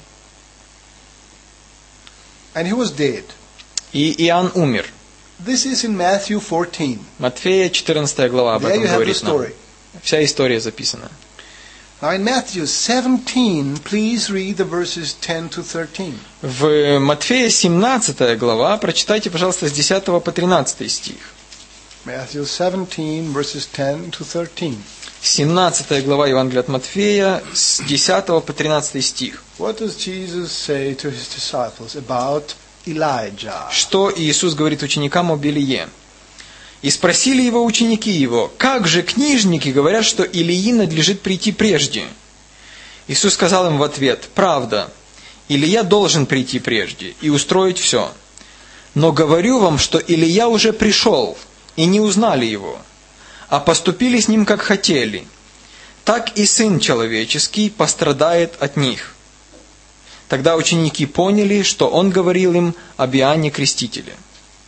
And he was dead. И Иоанн умер. This is in Matthew 14. Матфея 14 глава об There этом you have the говорит нам. story. Вся история записана. Now in Matthew 17, please read the verses 10 to 13. В Матфея 17 глава, прочитайте, пожалуйста, с 10 по 13 стих. Matthew 17, verses 10 to 13. 17 глава Евангелия от Матфея, с 10 по 13 стих. What does Jesus say to his disciples about Elijah? Что Иисус говорит ученикам об Илие? «И спросили его ученики его, как же книжники говорят, что Илии надлежит прийти прежде?» Иисус сказал им в ответ, «Правда, Илия должен прийти прежде и устроить все. Но говорю вам, что Илия уже пришел, и не узнали его, а поступили с ним, как хотели. Так и Сын Человеческий пострадает от них». Тогда ученики поняли, что он говорил им об Иоанне Крестителе.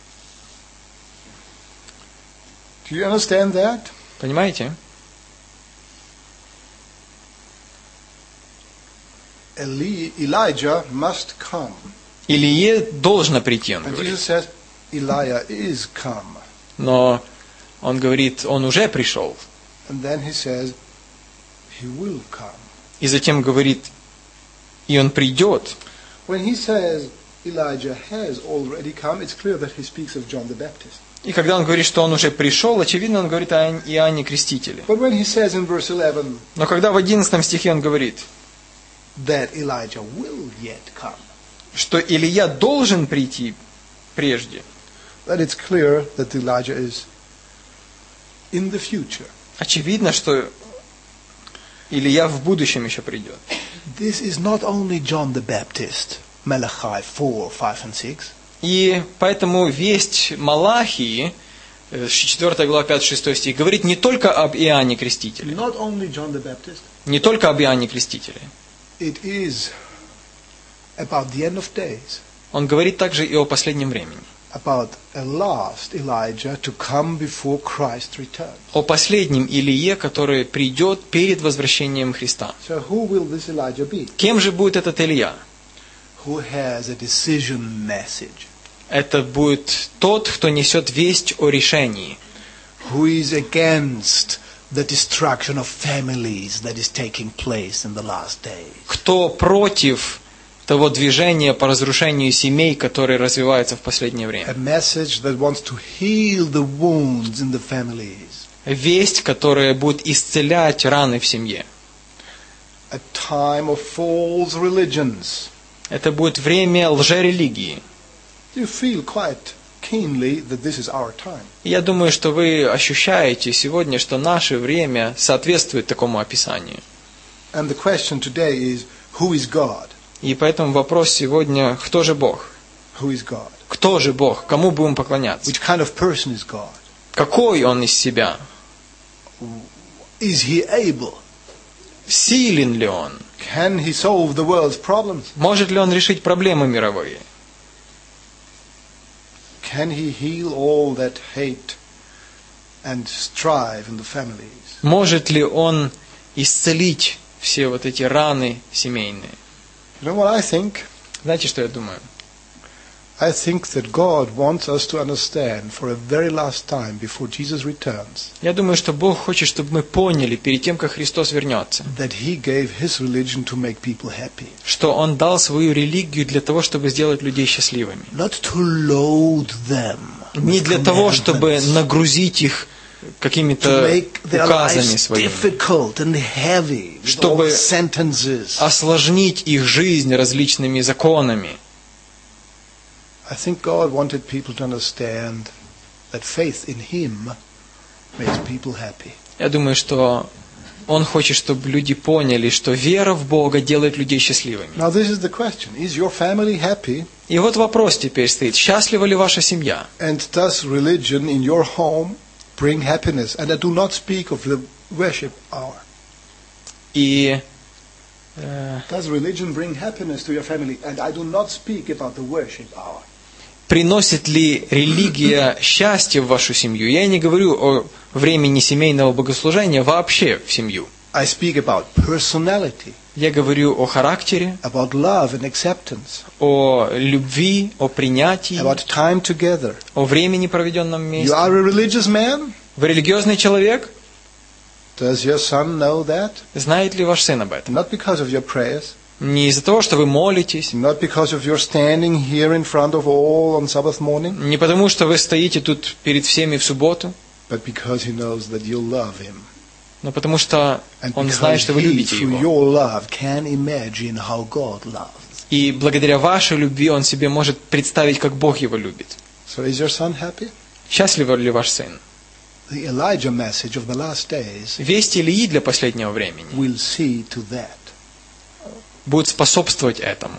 Do you understand that? Понимаете? Elijah must come. Илие должно прийти, он And говорит. Jesus says, Elijah is come. Но он говорит, он уже пришел. And then he says, he will come. И затем говорит, и он придет. When he says Elijah has already come, it's clear that he speaks of John the Baptist. И когда он говорит, что он уже пришел, очевидно, он говорит о Иоанне Крестителе. But when he says in verse 11 Но когда в 11 стихе он говорит, that Elijah will yet come, что Илия должен прийти прежде, that it's clear that Elijah is in the future. очевидно, что Илия в будущем еще придет. This is not only John the Baptist, Malachi 4, 5 and 6. И поэтому весть Малахии, 4 глава 5-6 стих, говорит не только об Иоанне Крестителе, Not only John the Baptist, не только об Иоанне Крестителе. it is about the end of days, Он говорит также и о последнем времени, about a last Elijah to come before Christ returns. о последнем Илие, который придет перед возвращением Христа. So who will this Elijah be? Кем же будет этот Илия? Who has a decision message? Это будет тот, кто несет весть о решении, Who is against the destruction of families that is taking place in the last days? кто против того движения по разрушению семей, которое развивается в последнее A время. message that wants to heal the wounds in the families. Весть, которая будет исцелять раны в семье. A time of false religions. Это будет время лжерелигии. You feel quite keenly that this is our time. И я думаю, что вы ощущаете сегодня, что наше время соответствует такому описанию. And the question today is, who is God? И поэтому вопрос сегодня, кто же Бог? Who is God? Кто же Бог? Кому будем поклоняться? Which kind of person is God? Какой Он из себя? Is he able? Силен ли Он? Can he solve the world's problems? Может ли Он решить проблемы мировые? Can he heal all that hate and strife in the families? Может ли Он исцелить все вот эти раны семейные? You know what I think? Знаете, что я думаю? I think that God wants us to understand for a very last time before Jesus returns Я думаю, что Бог хочет, чтобы мы поняли перед тем, как Христос вернется, that he gave his religion to make people happy. что Он дал свою религию для того, чтобы сделать людей счастливыми. Not to load them. Не для того, чтобы нагрузить их To какими-то make their указами lives своими, difficult and heavy with all Чтобы sentences. осложнить их жизнь различными законами. I think God wanted people to understand that faith in him makes people happy. Я думаю, что Он хочет, чтобы люди поняли, что вера в Бога делает людей счастливыми. Now this is the question. Is your family happy? И вот вопрос теперь стоит. Счастлива ли ваша семья? And does religion in your home bring happiness? And I do not speak of the worship hour. И Does religion bring happiness to your family? And I do not speak about the worship hour. приносит ли религия счастье в вашу семью? Я не говорю о времени семейного богослужения вообще в семью. I speak about personality, Я говорю о характере, about love and acceptance, о любви, о принятии, about time together. о времени, проведенном You вместе. are a religious man? Вы религиозный человек? Does your son know that? Знает ли ваш сын об этом? Not because of your prayers, Не из-за того, что вы молитесь, not because of your standing here in front of all on Sabbath morning, не потому, что вы стоите тут перед всеми в субботу, but because he knows that you love him. но потому что And он знает, because что вы he, любите through его. your love, can imagine how God loves. И благодаря вашей любви он себе может представить, как Бог его любит. So is your son happy? Счастлив ли ваш сын? The Elijah message of the last days Весть Илии для последнего времени will see to that. будет способствовать этому.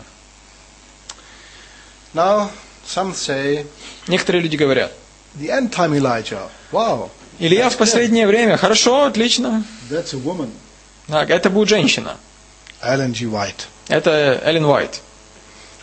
Now, some say, Некоторые люди говорят, the end time Elijah, wow, Илия в последнее время, хорошо, отлично. that's a woman. Так, это будет женщина. Ellen G. White. Это Эллен Уайт.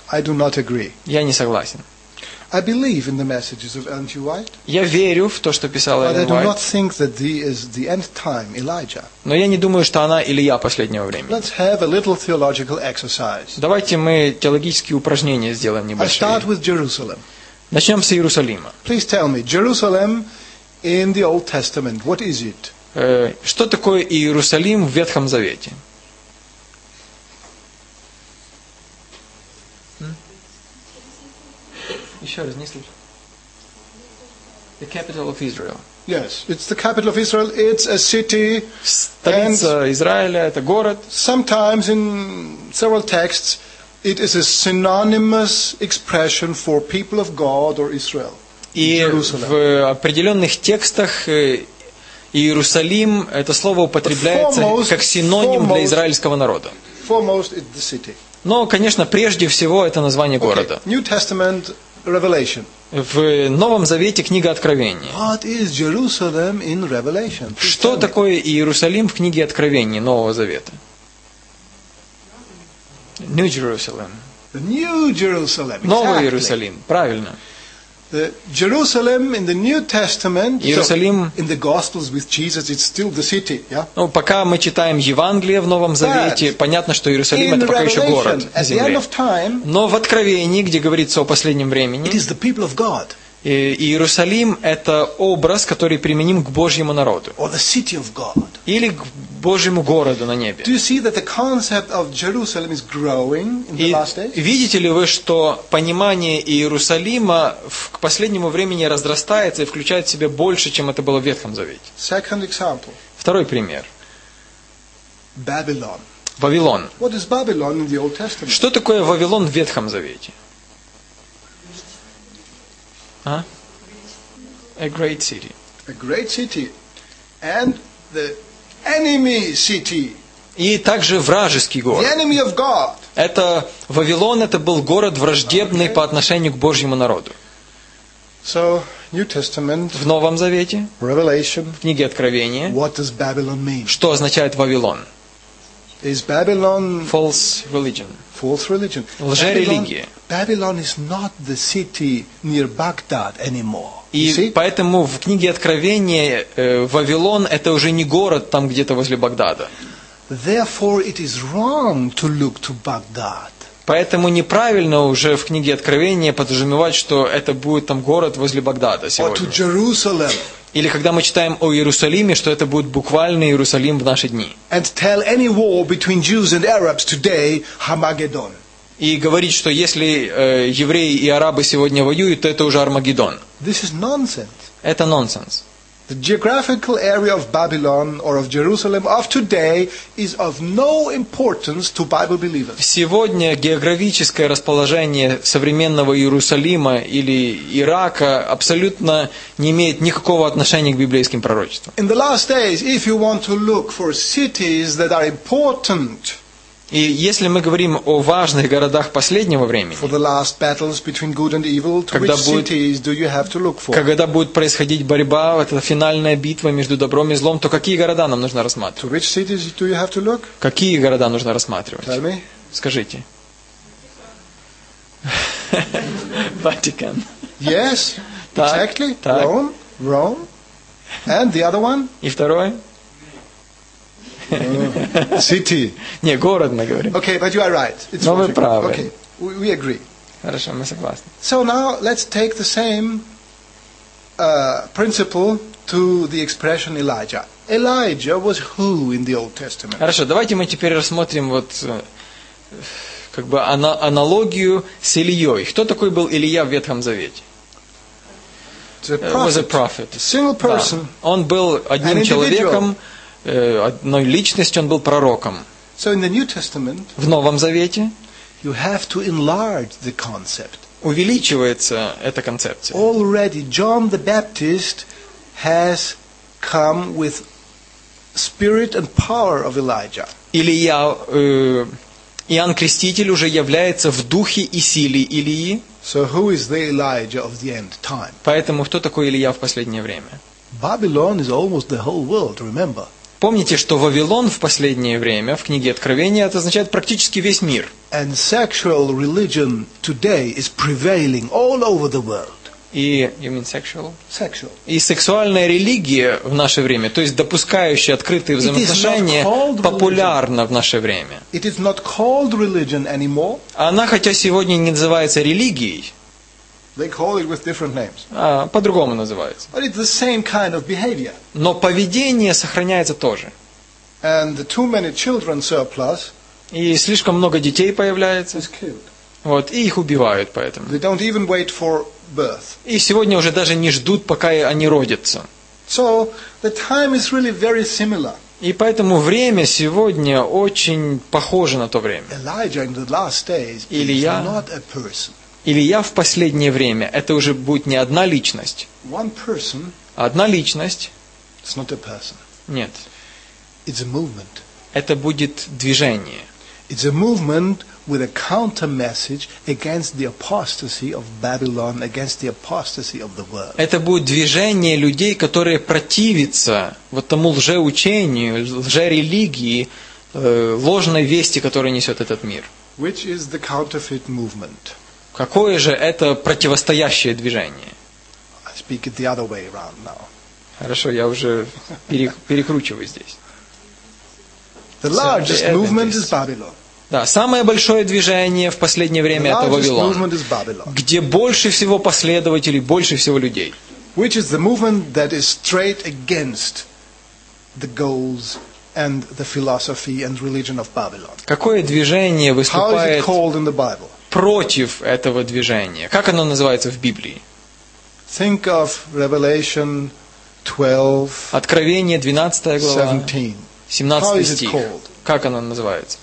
I do not agree. Я не согласен. I believe in the messages of Ellen G. White, Я верю в то, что писала but I Эллен do not Уайт, think that he is the end time Elijah. но я не думаю, что она Илья последнего времени. Let's have a little theological exercise. Давайте мы теологические упражнения сделаем I start небольшие. with Jerusalem. Начнем с Иерусалима. Please tell me, Jerusalem in the Old Testament, what is it? Что такое Иерусалим в Ветхом Завете? Еще раз, не слышу. The capital of Israel. Yes, it's the capital of Israel. It's a city. Столица Израиля, это город. Sometimes in several texts, it is a synonymous expression for people of God or Israel. И Jerusalem. в определенных текстах Иерусалим, это слово употребляется как синоним для израильского народа. Foremost, it's the city. Но, конечно, прежде всего это название города. New Testament Revelation. В Новом Завете книга Откровения. What is Jerusalem in Revelation? Please Что tell me. такое Иерусалим в книге Откровений Нового Завета? New Jerusalem. The New Jerusalem. Новый Exactly. Иерусалим. Правильно. The Jerusalem in the New Testament. Иерусалим. So in the Gospels with Jesus, it's still the city. Yeah. Ну, пока мы читаем Евангелие в Новом Завете, понятно, что Иерусалим In это пока еще город Revelation, на at the end земле. of time, Но в Откровении, где говорится о последнем времени, it is the people of God Иерусалим это образ, который применим к Божьему народу. or the city of God. Или к Божьему городу на небе. Do you see that the concept of Jerusalem is growing in the И last days? видите ли вы, что понимание Иерусалима к последнему времени разрастается и включает в себя больше, чем это было в Ветхом Завете? Second example, Второй пример. Babylon. Вавилон. What is Babylon in the Old Testament? Что такое Вавилон в Ветхом Завете? А? A great city. A great city. And the enemy city. И также вражеский The город. enemy of God. Это Вавилон, это был город враждебный по отношению к Божьему народу. So, New Testament, В Новом Завете, Revelation, в книге Откровения, what does Babylon mean? что означает Вавилон? Is Babylon False religion. false religion? Лжерелигия. Babylon is not the city near Baghdad anymore. You И see? поэтому в книге Откровения Вавилон это уже не город там где-то возле Багдада. Therefore, it is wrong to look to Baghdad. Поэтому неправильно уже в книге Откровения подразумевать, что это будет там город возле Багдада Or to сегодня. Jerusalem. Или когда мы читаем о Иерусалиме, что это будет буквальный Иерусалим в наши дни. And tell any war between Jews and Arabs today, Armageddon. И говорить, что если евреи и арабы сегодня воюют, то это уже Армагеддон. This is nonsense. Это нонсенс. The geographical area of Babylon or of Jerusalem of today is of no importance to Bible believers. Сегодня географическое расположение современного Иерусалима или Ирака абсолютно не имеет никакого отношения к библейским пророчествам. In the last days, if you want to look for cities that are important И если мы говорим о важных городах последнего времени, for the last battles between good and evil, to Когда which будет- cities do you have to look for? когда будет происходить борьба, это финальная битва между добром и злом, то какие города нам нужно рассматривать? To which cities do you have to look? Какие города нужно рассматривать? Tell me. Скажите. Ватикан. Yes, Так, exactly. так. Rome. And the other one? И второе? City. Не, город мы говорим. Okay, but you are right. It's No, вы logical. правы. Okay, we agree. Хорошо, мы согласны. So now let's take the same principle to the expression Elijah. Elijah was who in the Old Testament? Хорошо, давайте мы теперь рассмотрим вот как бы аналогию с Ильей. Кто такой был Илья в Ветхом Завете? It's a Was a prophet. prophet. A single Да. person. Он был одним An individual. человеком, одной личностью, он был пророком. So in the New Testament, В Новом Завете you have to enlarge the concept. увеличивается эта концепция. Already John the Baptist has come with spirit and power of Elijah. Илья, Иоанн Креститель уже является в духе и силе Илии. So who is the Elijah of the end time? Поэтому кто такой Илья в последнее время? Babylon is almost the whole world, remember. помните, что Вавилон в последнее время, в книге Откровения, это означает практически весь мир. And sexual religion today is prevailing all over the world. И, you mean sexual? Sexual. И сексуальная религия в наше время, то есть допускающая открытые взаимоотношения, популярна в наше время. It is not called religion anymore. Она, хотя сегодня не называется религией, They call it with different names. а по-другому называется. But it's the same kind of behavior. Но поведение сохраняется тоже. And the too many children surplus И слишком много детей появляется, is killed. вот, и их убивают поэтому. They don't even wait for birth. И сегодня уже даже не ждут, пока они родятся. So the time is really very similar. И поэтому время сегодня очень похоже на то время. Elijah in the last days is Илья. not a person. Илья в последнее время, это уже будет не одна личность. One person, Одна личность, it's not a person. нет. It's a movement. Это будет движение. It's a movement with a counter message against the apostasy of Babylon, against the apostasy of the world. Это будет движение людей, которые противятся вот тому лжеучению, лжерелигии, ложной вести, которую несет этот мир. Which is the counterfeit movement? Какое же это противостоящее движение? I speak it the other way around now. Хорошо, я уже перекручиваю здесь. The largest the movement Adventists. is Babylon. Да, самое большое движение в последнее The время это largest Вавилон, movement is Babylon. где больше всего последователей, больше всего людей. Which is the movement that is straight against the goals and the philosophy and religion of Babylon. Какое движение How is it выступает called in the Bible? против этого движения? Как оно называется в Библии? Think of Revelation 12, Откровение, 12 глава, 17. How 17 is it стих. called? Как оно называется?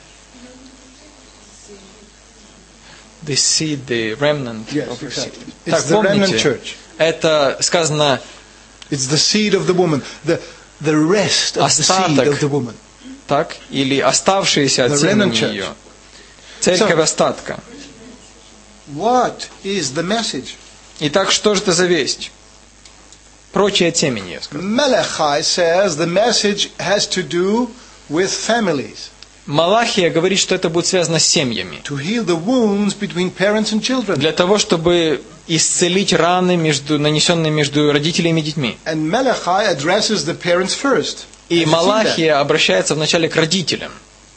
The seed, the remnant Yes, of your seed. exactly. Так, It's the remnant помните, church. это сказано It's the seed of the woman, the rest of the seed Остаток. of the woman. так, или оставшиеся от The семени remnant church. ее. Церковь остатка. What is the message? Итак, что же это за весть? Прочие от семени, я скажу. Malachi says the message has to do with families, Малахия говорит, что это будет связано с семьями. to heal the wounds between parents and children. Для того, чтобы исцелить раны, нанесенные между родителями и детьми. And Malachi addresses the parents first. И Have you seen that? Малахия обращается вначале к родителям.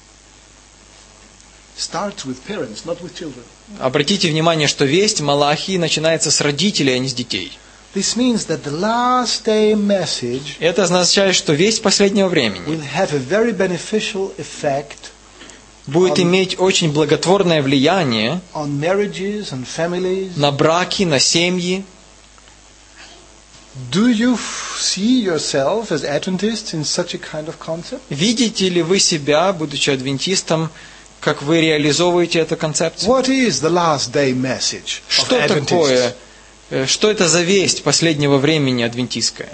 Starts with parents, not with children. Обратите внимание, что весть Малахии начинается с родителей, а не с детей. This means that the last day message Это означает, что весть последнего времени will have a very beneficial effect будет иметь очень благотворное влияние on marriages and families. на браки, на семьи. Do you see yourself as Adventists in such a kind of concept? Видите ли вы себя, будучи адвентистом, как вы реализовываете эту концепцию? What is the last day message of Что Adventists? такое, что это за весть последнего времени адвентистская?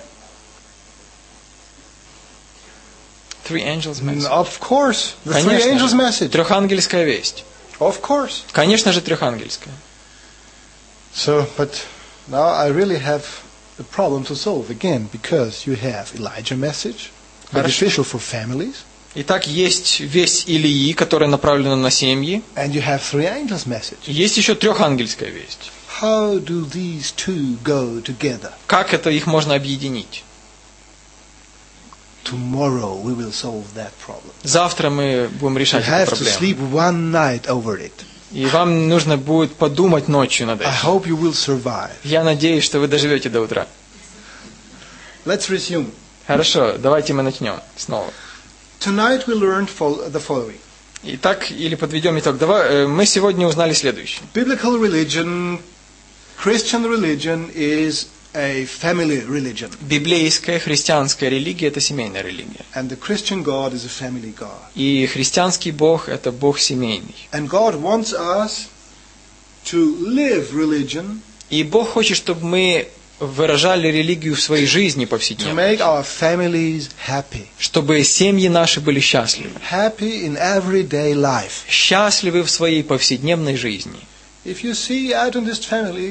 Three angels message. Of course, the three Конечно angels же, message. трехангельская весть. Of course. Конечно же, трехангельская. So, but now I really have a problem to solve again because you have Elijah message, beneficial for families, Итак, есть весть Илии, которая направлена на семьи. and you have three angels message. Есть еще трехангельская весть. How do these two go together? Как это их можно объединить? Tomorrow we will solve that problem. Завтра мы будем You решать have эту to проблему. sleep one night over it. И вам нужно будет подумать ночью над I этим. hope you will survive. Я надеюсь, что вы доживете до утра. Let's resume. Хорошо, давайте мы начнем снова. Tonight we learned the following. Итак, или подведем итог. Мы сегодня узнали следующее. Biblical religion, Christian religion is a family religion. Библейская христианская религия – это семейная религия. And the Christian God is a family God. И христианский Бог – это Бог семейный. And God wants us to live religion, И Бог хочет, чтобы мы выражали религию в своей жизни to повседневно. make our families happy. Чтобы семьи наши были счастливы. Happy in everyday life. Счастливы в своей повседневной жизни. If you see Adventist families,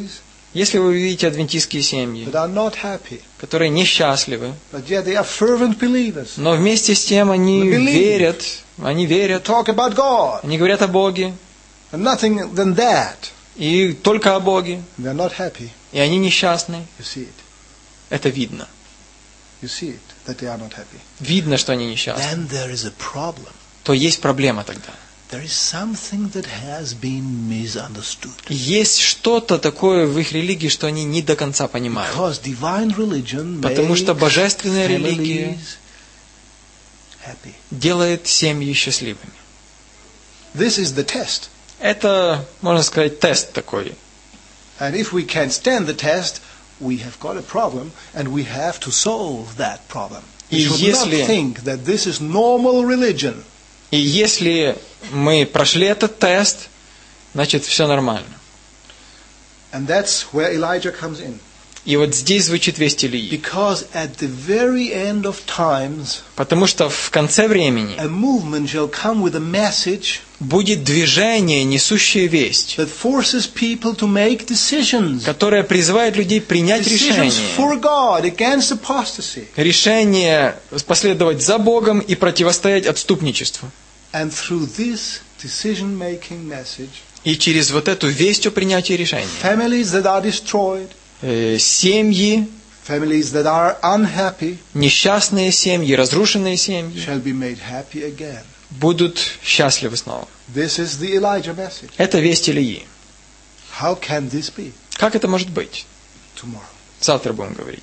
Если вы видите адвентистские семьи, that are not happy, которые несчастливы, but yet they are fervent believers, но вместе с тем они верят, talk about God, они говорят о Боге, and nothing than that, и только о Боге, they are not happy. и они несчастны, You see it. это видно. You see it, that they are not happy. Видно, что они несчастны. Then there is a problem. То есть проблема тогда. There is something that has been misunderstood. Есть что-то такое в их религии, что они не до конца понимают. Because divine religion Потому что божественная makes религия families happy. делает семьи счастливыми. This is the test. Это, можно сказать, тест такой. And if we can't stand the test, we have got a problem, and we have to solve that problem. We И should если- not think that this is normal religion. И если мы прошли этот тест, значит, все нормально. And that's where Elijah comes in. И вот здесь звучит весть Илии. Because at the very end of times, Потому что в конце времени a movement shall come with a message будет движение, несущее весть, that forces people to make decisions. которое призывает людей принять Decisions решение. for God against apostasy. Решение последовать за Богом и противостоять отступничеству. And through this decision-making message, И через вот эту весть о принятии решения families that are destroyed, семьи, families that are unhappy, несчастные семьи, разрушенные семьи shall be made happy again. будут счастливы снова. This is the Elijah message. Это весть Илии. How can this be? Как это может быть? Tomorrow. Завтра будем говорить.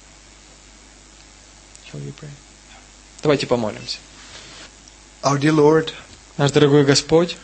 Давайте помолимся. Our dear Lord, Наш дорогой Господь,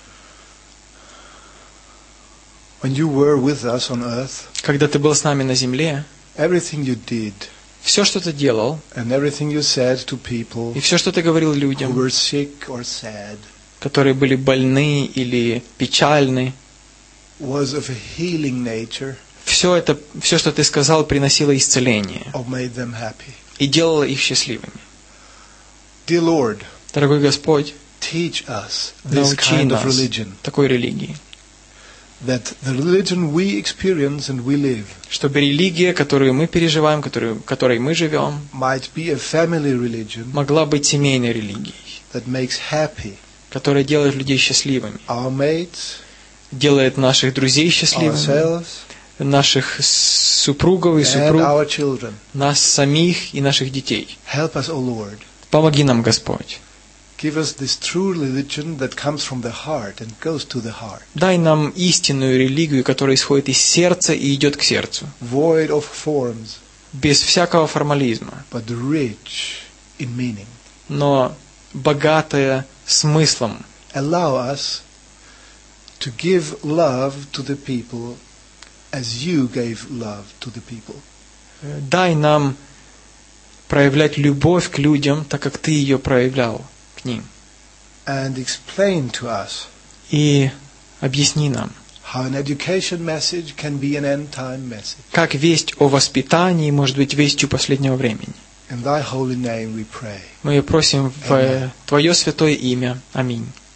when you were with us on earth, когда Ты был с нами на земле, everything you did все, что Ты делал, and everything you said to people и все, что Ты говорил who людям, were sick or sad которые были больны или печальны, was of a healing nature все, что Ты сказал, приносило исцеление or made them happy. и делало их счастливыми. Dear Lord, Дорогой Господь, teach us this научи kind of нас religion, такой религии, that the religion we experience and we live чтобы религия, которую мы переживаем, которой мы живем, might be a family religion могла быть семейной религией, that makes happy которая делает людей счастливыми, our mates, делает наших друзей счастливыми, ourselves, наших супругов и and супруг, our children. нас самих и наших детей. Help us, O Lord. Помоги нам, Господь. Give us this true religion that comes from the heart and goes to the heart, Дай нам истинную религию, которая исходит из сердца и идет к сердцу, void of forms, без всякого формализма, but rich in meaning. но богатая смыслом. Allow us to give love to the people as you gave love to the people. Дай нам проявлять любовь к людям, так как Ты ее проявлял к ним. And explain to us И объясни нам, how an education message can be an end-time message. как весть о воспитании может быть вестью последнего времени. In thy holy name we pray. Мы ее просим в Твое святое имя. Аминь.